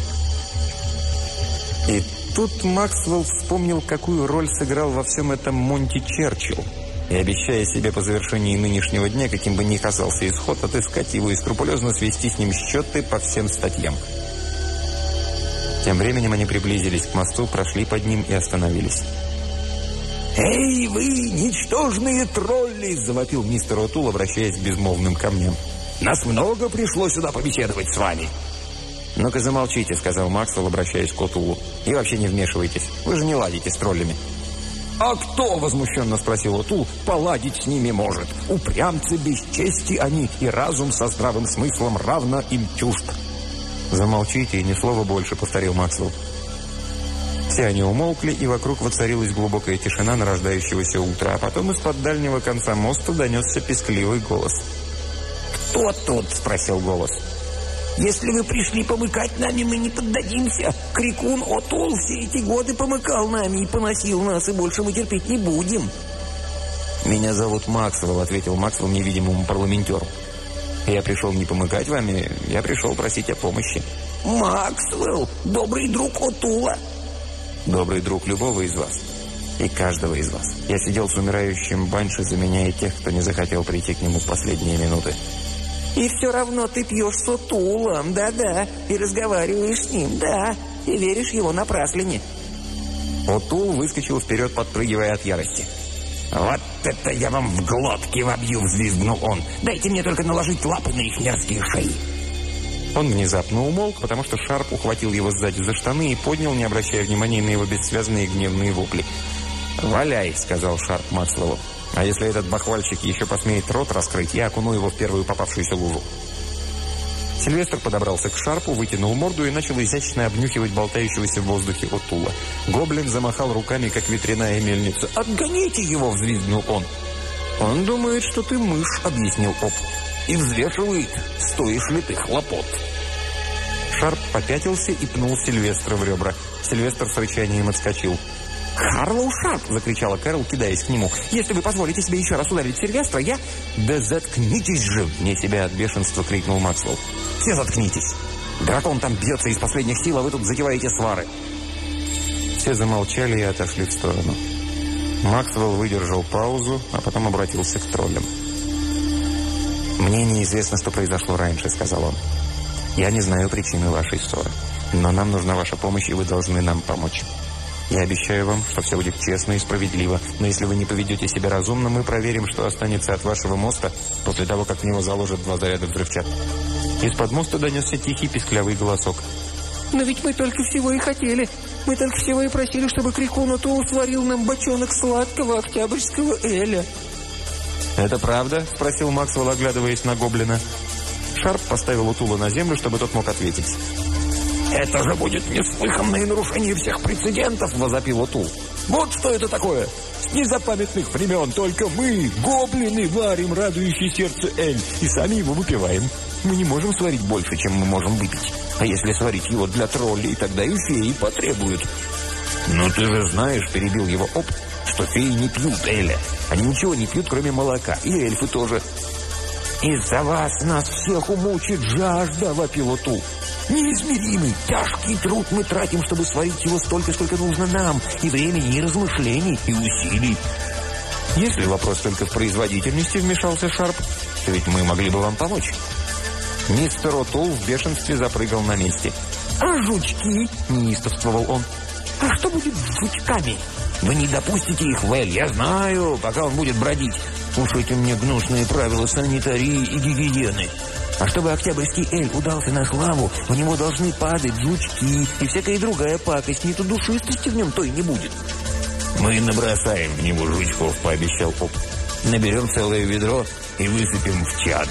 И тут Максвелл вспомнил, какую роль сыграл во всем этом Монти Черчилль, и, обещая себе по завершении нынешнего дня, каким бы ни казался исход, отыскать его и скрупулезно свести с ним счеты по всем статьям. Тем временем они приблизились к мосту, прошли под ним и остановились. «Эй, вы, ничтожные тролли!» – завопил мистер Отул, обращаясь к безмолвным камням. «Нас много пришло сюда побеседовать с вами!» «Ну-ка замолчите», – сказал Максвелл, обращаясь к Отулу. «И вообще не вмешивайтесь. Вы же не ладите с троллями». «А кто, — возмущенно спросил Отул, — поладить с ними может? Упрямцы без чести они, и разум со здравым смыслом равно им чужд». «Замолчите и ни слова больше», — повторил Максвелл. Все они умолкли, и вокруг воцарилась глубокая тишина нарождающегося утра, а потом из-под дальнего конца моста донесся пескливый голос. «Кто тут?» — спросил голос. Если вы пришли помыкать нами, мы не поддадимся. Крикун Отул все эти годы помыкал нами и поносил нас, и больше мы терпеть не будем». «Меня зовут Максвелл», — ответил Максвелл невидимому парламентеру. «Я пришел не помыкать вами, я пришел просить о помощи». «Максвелл, добрый друг Отула». «Добрый друг любого из вас. И каждого из вас. Я сидел с умирающим Банши, заменяя тех, кто не захотел прийти к нему в последние минуты». «И все равно ты пьешь с Отулом, да-да, и разговариваешь с ним, да, и веришь его напраслине». Отул выскочил вперед, подпрыгивая от ярости. «Вот это я вам в глотке вобью!» — взвизгнул он. «Дайте мне только наложить лапы на их мерзкие шеи!» Он внезапно умолк, потому что Шарп ухватил его сзади за штаны и поднял, не обращая внимания на его бессвязные гневные вопли. «Валяй!» — сказал Шарп Максвеллу. «А если этот бахвальщик еще посмеет рот раскрыть, я окуну его в первую попавшуюся лужу». Сильвестр подобрался к Шарпу, вытянул морду и начал изящно обнюхивать болтающегося в воздухе Отула. Гоблин замахал руками, как ветряная мельница. «Отгоните его!» — взвизгнул он. «Он думает, что ты мышь», — объяснил Оп. «И взвешивает, стоишь ли ты хлопот». Шарп попятился и пнул Сильвестра в ребра. Сильвестр с рычанием отскочил. «Харлоу Шарп!» — закричала Кэрол, кидаясь к нему. «Если вы позволите себе еще раз ударить Сильвестра, я...» «Да заткнитесь же!» — вне себя от бешенства крикнул Максвелл. «Все заткнитесь! Дракон там бьется из последних сил, а вы тут затеваете свары!» Все замолчали и отошли в сторону. Максвелл выдержал паузу, а потом обратился к троллям. «Мне неизвестно, что произошло раньше», — сказал он. «Я не знаю причины вашей ссоры, но нам нужна ваша помощь, и вы должны нам помочь. Я обещаю вам, что все будет честно и справедливо, но если вы не поведете себя разумно, мы проверим, что останется от вашего моста после того, как в него заложат 2 заряда взрывчатки». Из-под моста донесся тихий писклявый голосок. «Но ведь мы только всего и хотели. Мы только всего и просили, чтобы Крикун Отул сварил нам бочонок сладкого октябрьского эля». «Это правда?» — спросил Максвелл, оглядываясь на гоблина. Шарп поставил Отула на землю, чтобы тот мог ответить. «Это же будет неслыханное нарушение всех прецедентов!» — возопил Отул. «Вот что это такое! С незапамятных времен только мы, гоблины, варим радующий сердце эль и сами его выпиваем. Мы не можем сварить больше, чем мы можем выпить. А если сварить его для троллей, тогда и феи потребуют». «Ну ты же знаешь», — перебил его Оп, — «что феи не пьют эля. Они ничего не пьют, кроме молока. И эльфы тоже». «Из-за вас нас всех умучит жажда!» — вопил Отул. «Неизмеримый, тяжкий труд мы тратим, чтобы сварить его столько, сколько нужно нам, и времени, и размышлений, и усилий». «Если вопрос только в производительности», — вмешался Шарп, — «то ведь мы могли бы вам помочь». Мистер Отул в бешенстве запрыгал на месте. «А жучки?» — неистовствовал он. «А что будет с жучками?» «Вы не допустите их в эль, я знаю, пока он будет бродить. Уж эти мне гнусные правила санитарии и гигиены. А чтобы октябрьский эль удался на славу, в него должны падать жучки и всякая другая пакость. Не то душистости в нем той не будет». «Мы набросаем в него жучков», — пообещал Оп. «Наберем целое ведро и высыпем в чан».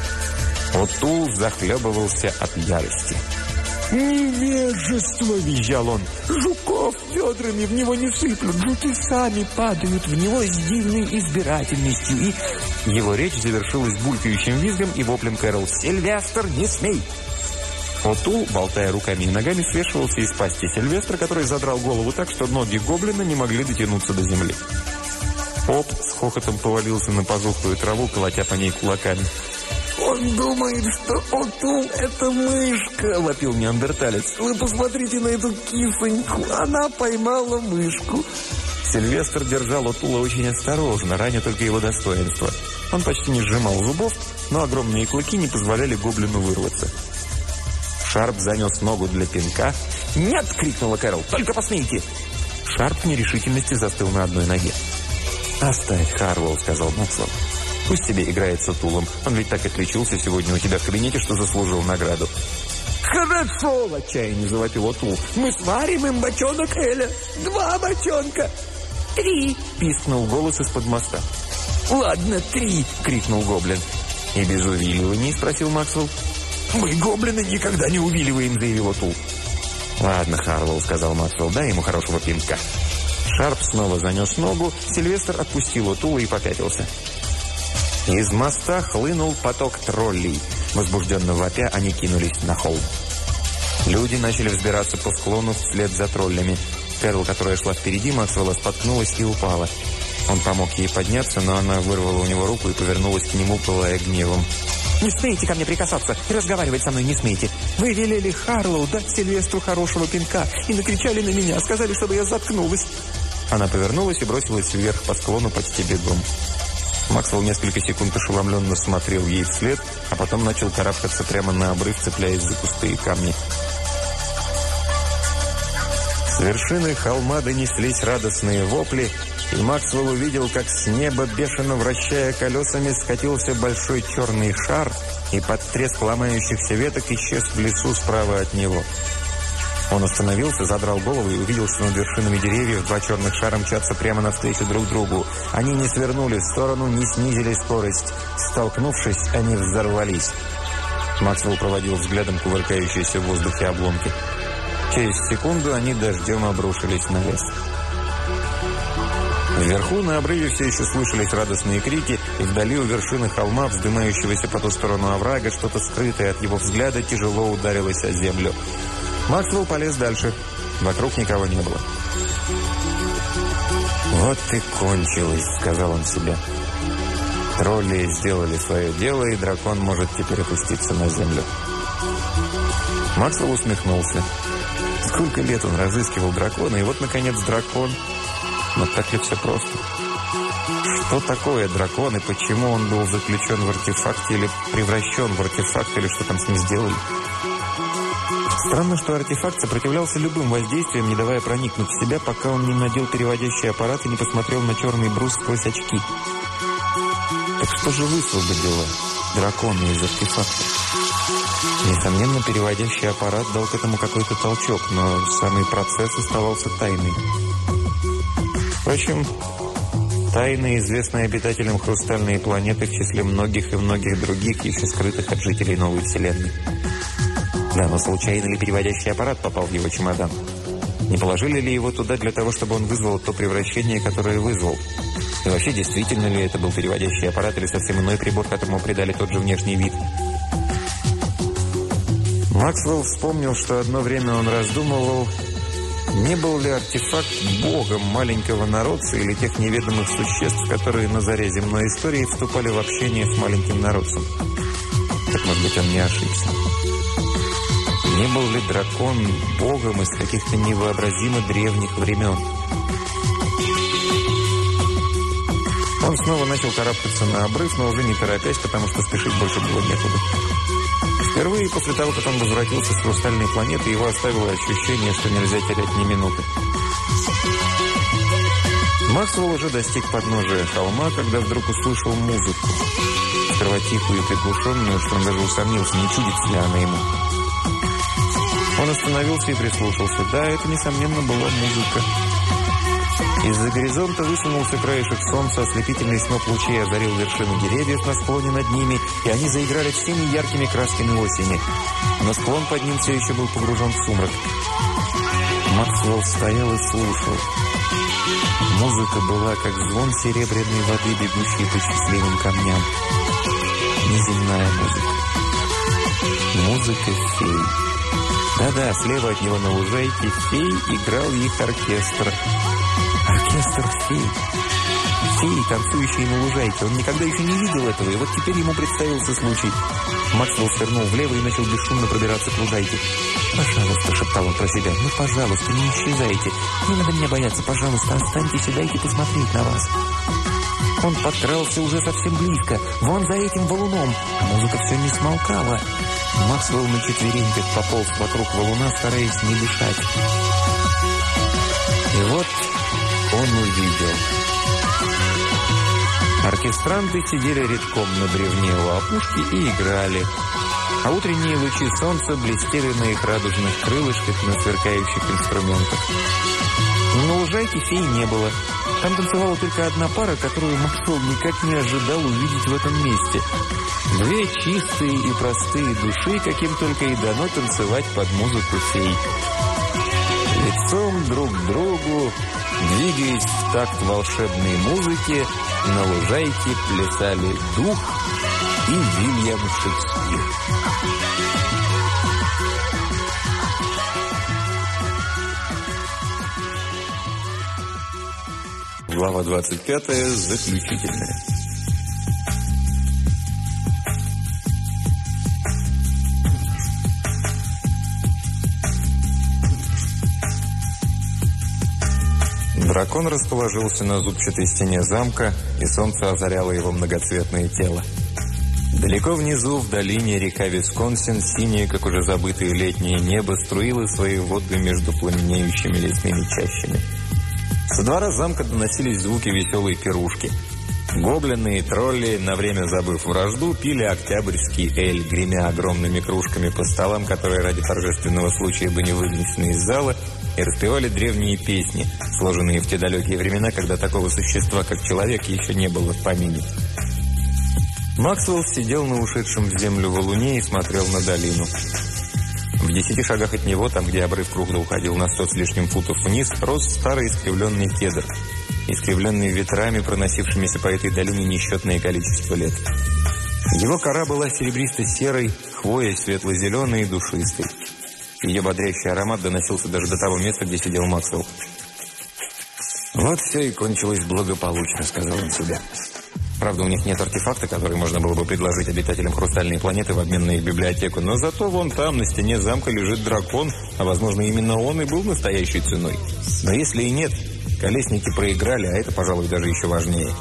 Отул захлебывался от ярости. «Невежество!» — визжал он. «Жуков ведрами в него не сыплют, жуки сами падают в него с дивной избирательностью». И его речь завершилась булькающим визгом и воплем Кэрол: «Сильвестр, не смей!» Отул, болтая руками и ногами, свешивался из пасти Сильвестра, который задрал голову так, что ноги гоблина не могли дотянуться до земли. Оп с хохотом повалился на позухлую траву, колотя по ней кулаками. «Он думает, что Отул — это мышка!» — вопил неандерталец. «Вы посмотрите на эту кисоньку! Она поймала мышку!» Сильвестр держал Отула очень осторожно, раня только его достоинство. Он почти не сжимал зубов, но огромные клыки не позволяли гоблину вырваться. Шарп занес ногу для пинка. «Нет!» — крикнула Кэрол. «Только посмейте!» Шарп в нерешительности застыл на одной ноге. «Оставь, Харлоу», — сказал Максвелл. «Пусть себе играет с Отулом. Он ведь так отличился сегодня у тебя в кабинете, что заслужил награду». «Хорошо!» — в отчаянии завопил Отул. «Мы сварим им бочонок эля! 2 бочонка!» 3! — пискнул голос из-под моста. «Ладно, 3! — крикнул гоблин. «И без увиливаний?» — спросил Максвелл. «Мы, гоблины, никогда не увиливаем!» — заявил Отул. «Ладно, Харлоу», — сказал Максвелл, — «дай ему хорошего пинка». Шарп снова занес ногу, Сильвестр отпустил Отула и попятился. Из моста хлынул поток троллей. Возбужденно вопя, они кинулись на холм. Люди начали взбираться по склону вслед за троллями. Кэрол, которая шла впереди Максвелла, споткнулась и упала. Он помог ей подняться, но она вырвала у него руку и повернулась к нему, пылая гневом. «Не смейте ко мне прикасаться и разговаривать со мной не смейте. Вы велели Харлоу дать Сильвестру хорошего пинка и накричали на меня, сказали, чтобы я заткнулась». Она повернулась и бросилась вверх по склону почти бегом. Максвелл несколько секунд ошеломленно смотрел ей вслед, а потом начал карабкаться прямо на обрыв, цепляясь за пустые камни. С вершины холма донеслись радостные вопли, и Максвелл увидел, как с неба, бешено вращая колесами, скатился большой черный шар и под треск ломающихся веток исчез в лесу справа от него. Он остановился, задрал голову и увидел, что над вершинами деревьев два черных шара мчатся прямо навстречу друг другу. Они не свернули в сторону, не снизили скорость. Столкнувшись, они взорвались. Максвелл проводил взглядом кувыркающиеся в воздухе обломки. Через секунду они дождем обрушились на лес. Вверху на обрыве все еще слышались радостные крики, и вдали у вершины холма, вздымающегося по ту сторону оврага, что-то скрытое от его взгляда тяжело ударилось о землю. Максвелл полез дальше. Вокруг никого не было. «Вот и кончилось», — сказал он себе. «Тролли сделали свое дело, и дракон может теперь опуститься на землю». Максвелл усмехнулся. Сколько лет он разыскивал дракона, и вот, наконец, дракон. Но так ли все просто? Что такое дракон, и почему он был заключен в артефакте или превращен в артефакт, или что там с ним сделали? Странно, что артефакт сопротивлялся любым воздействиям, не давая проникнуть в себя, пока он не надел переводящий аппарат и не посмотрел на черный брус сквозь очки. Так что же высвободило дракона из артефакта? Несомненно, переводящий аппарат дал к этому какой-то толчок, но самый процесс оставался тайной. Впрочем, тайны, известные обитателям хрустальной планеты в числе многих и многих других, еще скрытых от жителей новой вселенной. Да, но случайно ли переводящий аппарат попал в его чемодан? Не положили ли его туда для того, чтобы он вызвал то превращение, которое вызвал? И вообще, действительно ли это был переводящий аппарат или совсем иной прибор, которому придали тот же внешний вид? Максвелл вспомнил, что одно время он раздумывал, не был ли артефакт богом маленького народца или тех неведомых существ, которые на заре земной истории вступали в общение с маленьким народцем. Так, может быть, он не ошибся. Не был ли дракон богом из каких-то невообразимо древних времен? Он снова начал карабкаться на обрыв, но уже не торопясь, потому что спешить больше было некуда. Впервые после того, как он возвратился с хрустальной планеты, его оставило ощущение, что нельзя терять ни минуты. Максвелл уже достиг подножия холма, когда вдруг услышал музыку. Сперва тихую и приглушенную, что он даже усомнился, не чудится ли она ему. Он остановился и прислушался. Да, это, несомненно, была музыка. Из-за горизонта высунулся краешек солнца, ослепительный сноп лучей озарил вершины деревьев на склоне над ними, и они заиграли всеми яркими красками осени. Но склон под ним все еще был погружен в сумрак. Максвелл стоял и слушал. Музыка была, как звон серебряной воды, бегущей по счастливым камням. Неземная музыка. Музыка фей. Да-да, слева от него на лужайке фей играл их оркестр. Оркестр фей. Феи, танцующие на лужайке. Он никогда еще не видел этого, и вот теперь ему представился случай. Максвелл свернул влево и начал бесшумно пробираться к лужайке. «Пожалуйста», — шептал он про себя, — «ну, пожалуйста, не исчезайте. Не надо меня бояться, пожалуйста, останьтесь и дайте посмотреть на вас». Он подкрался уже совсем близко, вон за этим валуном, а музыка все не смолкала. Максвелл на четвереньках пополз вокруг валуна, стараясь не дышать. И вот он увидел. Оркестранты сидели редком на бревне у опушки и играли, а утренние лучи солнца блестели на их радужных крылышках на сверкающих инструментах. Но на лужайке фей не было. Там танцевала только одна пара, которую Максвелл никак не ожидал увидеть в этом месте. Две чистые и простые души, каким только и дано танцевать под музыку фей. Лицом друг к другу, двигаясь в такт волшебной музыки, на лужайке плясали дух и Вильям Шекспир. Глава 25, заключительная. Дракон расположился на зубчатой стене замка, и солнце озаряло его многоцветное тело. Далеко внизу, в долине, река Висконсин, синее, как уже забытое летнее небо, струило свои воды между пламенеющими лесными чащами. Со двора замка доносились звуки веселой пирушки. Гоблины и тролли, на время забыв вражду, пили октябрьский эль, гремя огромными кружками по столам, которые ради торжественного случая были вынесены из зала, и распевали древние песни, сложенные в те далекие времена, когда такого существа, как человек, еще не было в помине. Максвелл сидел на ушедшем в землю валуне и смотрел на долину. В 10 шагах от него, там, где обрыв кругло уходил на 100 с лишним футов вниз, рос старый искривленный кедр, искривленный ветрами, проносившимися по этой долине несчетное количество лет. Его кора была серебристо-серой, хвоя светло-зеленой и душистой. Ее бодрящий аромат доносился даже до того места, где сидел Максвелл. «Вот все и кончилось благополучно», — сказал он себе. Правда, у них нет артефакта, который можно было бы предложить обитателям Хрустальной планеты в обмен на их библиотеку, но зато вон там, на стене замка, лежит дракон, а, возможно, именно он и был настоящей ценой. Но если и нет, колесники проиграли, а это, пожалуй, даже еще важнее.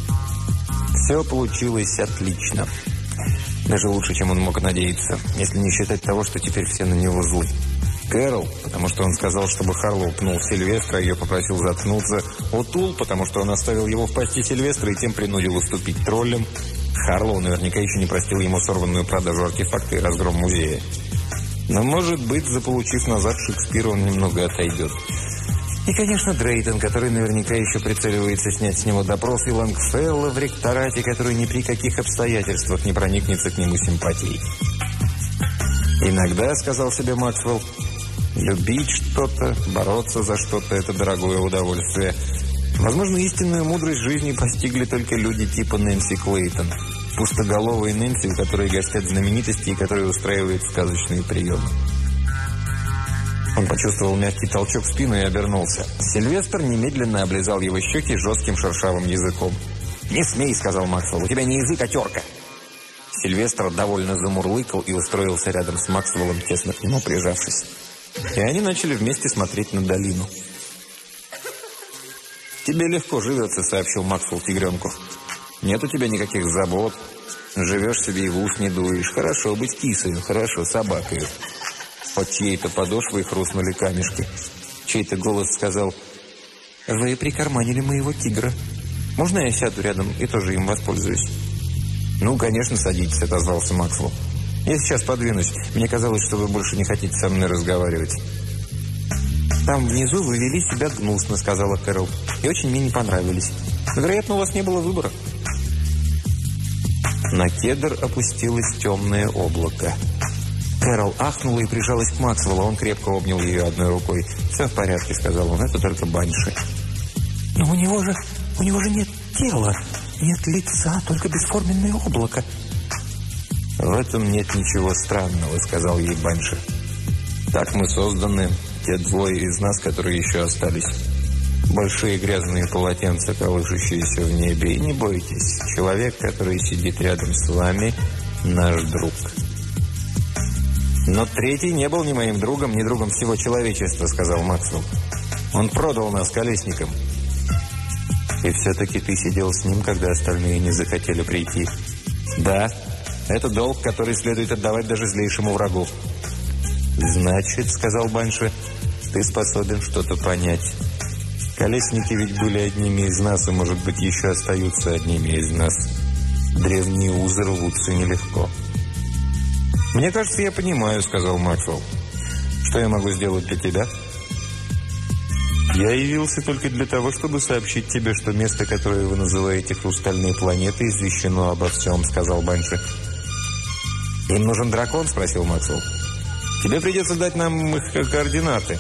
Все получилось отлично. Даже лучше, чем он мог надеяться, если не считать того, что теперь все на него злы. Кэрол, потому что он сказал, чтобы Харлоу пнул Сильвестра, ее попросил заткнуться. Отул, потому что он оставил его в пасти Сильвестра и тем принудил уступить троллям. Харлоу наверняка еще не простил ему сорванную продажу артефакта и разгром музея. Но, может быть, заполучив назад Шекспира, он немного отойдет. И, конечно, Дрейтон, который наверняка еще прицеливается снять с него допрос, и Лангфелла в ректорате, который ни при каких обстоятельствах не проникнется к нему симпатией. «Иногда, — сказал себе Максвелл, — любить что-то, бороться за что-то — это дорогое удовольствие. Возможно, истинную мудрость жизни постигли только люди типа Нэнси Клейтон. Пустоголовые Нэнси, у которой гостят знаменитости и которые устраивают сказочные приемы». Он почувствовал мягкий толчок в спину и обернулся. Сильвестр немедленно облизал его щеки жестким шершавым языком. «Не смей, — сказал Максвелл, — у тебя не язык, а терка». Сильвестр довольно замурлыкал и устроился рядом с Максвеллом, тесно к нему прижавшись. И они начали вместе смотреть на долину. «Тебе легко живется, — сообщил Максвелл тигренку. Нет у тебя никаких забот. Живешь себе и в ус не дуешь. Хорошо быть кисою, хорошо собакою». Под чьей-то подошвой хрустнули камешки. Чей-то голос сказал: «Вы прикарманили моего тигра. Можно я сяду рядом и тоже им воспользуюсь?» «Ну, конечно, садитесь», — отозвался Максвелл. «Я сейчас подвинусь. Мне казалось, что вы больше не хотите со мной разговаривать». «Там внизу вы вели себя гнусно», — сказала Кэрол. «И очень мне не понравились. Но, вероятно, у вас не было выбора». На кедр опустилось темное облако. Кэрол ахнула и прижалась к Максвеллу. Он крепко обнял ее одной рукой. «Все в порядке», — сказал он, — «это только банши». «Но у него же нет тела, нет лица, только бесформенное облако». «В этом нет ничего странного», — сказал ей банши. «Так мы созданы, те двое из нас, которые еще остались. Большие грязные полотенца, колышущиеся в небе. И не бойтесь, человек, который сидит рядом с вами, наш друг». «Но третий не был ни моим другом, ни другом всего человечества», — сказал Максвелл. «Он продал нас колесникам». «И все-таки ты сидел с ним, когда остальные не захотели прийти». «Да, это долг, который следует отдавать даже злейшему врагу». «Значит, — сказал банши, — ты способен что-то понять. Колесники ведь были одними из нас, и, может быть, еще остаются одними из нас. Древние узы рвутся нелегко». «Мне кажется, я понимаю, — сказал Максвелл. Что я могу сделать для тебя?» «Я явился только для того, чтобы сообщить тебе, что место, которое вы называете Хрустальной планетой, извещено обо всем», — сказал банши. «Им нужен дракон?» — спросил Максвелл. «Тебе придется дать нам их координаты».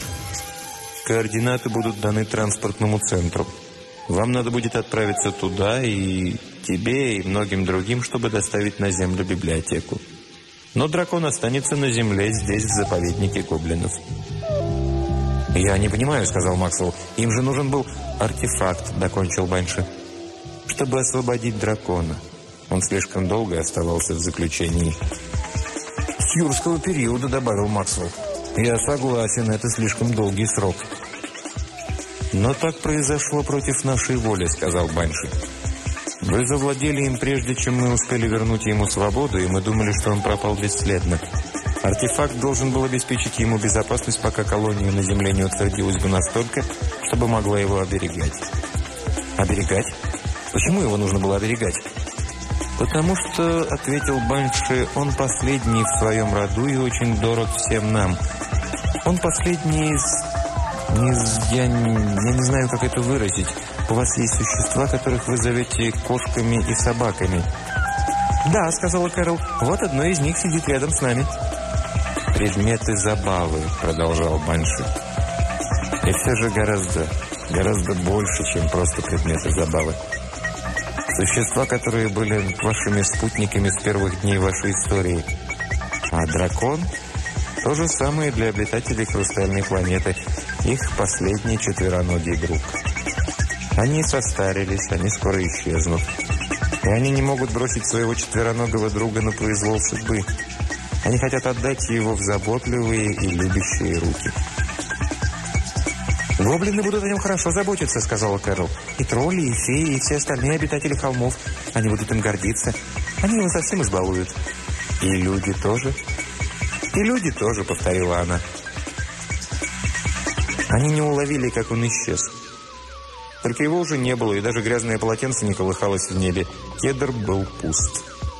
«Координаты будут даны транспортному центру. Вам надо будет отправиться туда и тебе и многим другим, чтобы доставить на землю библиотеку. Но дракон останется на земле здесь, в заповеднике гоблинов». «Я не понимаю», — сказал Максвелл. «Им же нужен был...» «Артефакт», — докончил Банши. «Чтобы освободить дракона. Он слишком долго оставался в заключении». «С юрского периода», — добавил Максвелл. «Я согласен, это слишком долгий срок». «Но так произошло против нашей воли», — сказал Банши. «Вы завладели им, прежде чем мы успели вернуть ему свободу, и мы думали, что он пропал бесследно. Артефакт должен был обеспечить ему безопасность, пока колония на земле не утвердилась бы настолько, чтобы могла его оберегать». «Оберегать? Почему его нужно было оберегать?» «Потому что, — ответил Банши, — он последний в своем роду и очень дорог всем нам. Он последний я не знаю, как это выразить. У вас есть существа, которых вы зовете кошками и собаками». «Да», — сказала Кэрол, — «вот одно из них сидит рядом с нами». «Предметы забавы», — продолжал Банши. «И все же гораздо больше, чем просто предметы забавы. Существа, которые были вашими спутниками с первых дней вашей истории. А дракон — то же самое для обитателей Хрустальной планеты. Их последний четвероногий друг. Они состарились, они скоро исчезнут. И они не могут бросить своего четвероногого друга на произвол судьбы. Они хотят отдать его в заботливые и любящие руки». «Гоблины будут о нем хорошо заботиться», — сказала Кэрол. «И тролли, и феи, и все остальные обитатели холмов. Они будут им гордиться. Они его совсем избалуют». «И люди тоже?» «И люди тоже», — повторила она. Они не уловили, как он исчез. Только его уже не было, и даже грязное полотенце не колыхалось в небе. Кедр был пуст.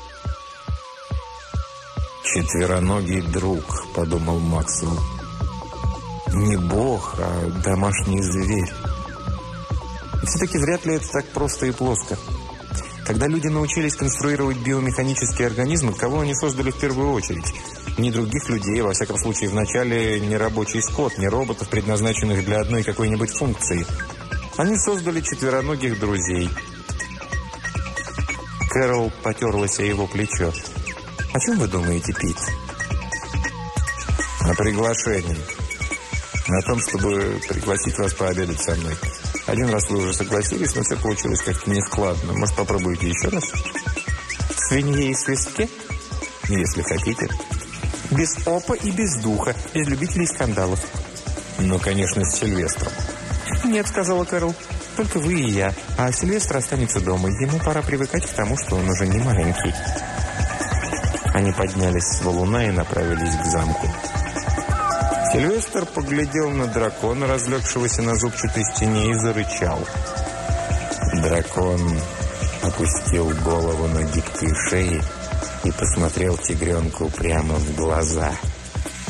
«Четвероногий друг», — подумал Максвелл. «Не бог, а домашний зверь». И все-таки вряд ли это так просто и плоско. Когда люди научились конструировать биомеханические организмы, кого они создали в первую очередь? Не других людей, во всяком случае, вначале не рабочий скот, не роботов, предназначенных для одной какой-нибудь функции. Они создали четвероногих друзей. Кэрол потерлась о его плечо. «О чем вы думаете, Пит?» «О приглашении. О том, чтобы пригласить вас пообедать со мной. Один раз вы уже согласились, но все получилось как-то нескладно. Может, попробуйте еще раз?» «Свиньи и свистки?» «Если хотите». «Без опа и без духа, без любителей скандалов». «Ну, конечно, с Сильвестром». «Нет», — сказала Кэрол, — «только вы и я. А Сильвестр останется дома. Ему пора привыкать к тому, что он уже не маленький». Они поднялись с валуна и направились к замку. Сильвестр поглядел на дракона, разлегшегося на зубчатой стене, и зарычал. Дракон опустил голову на гибкие шеи и посмотрел тигренку прямо в глаза.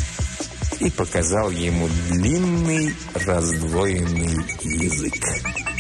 И показал ему длинный раздвоенный язык.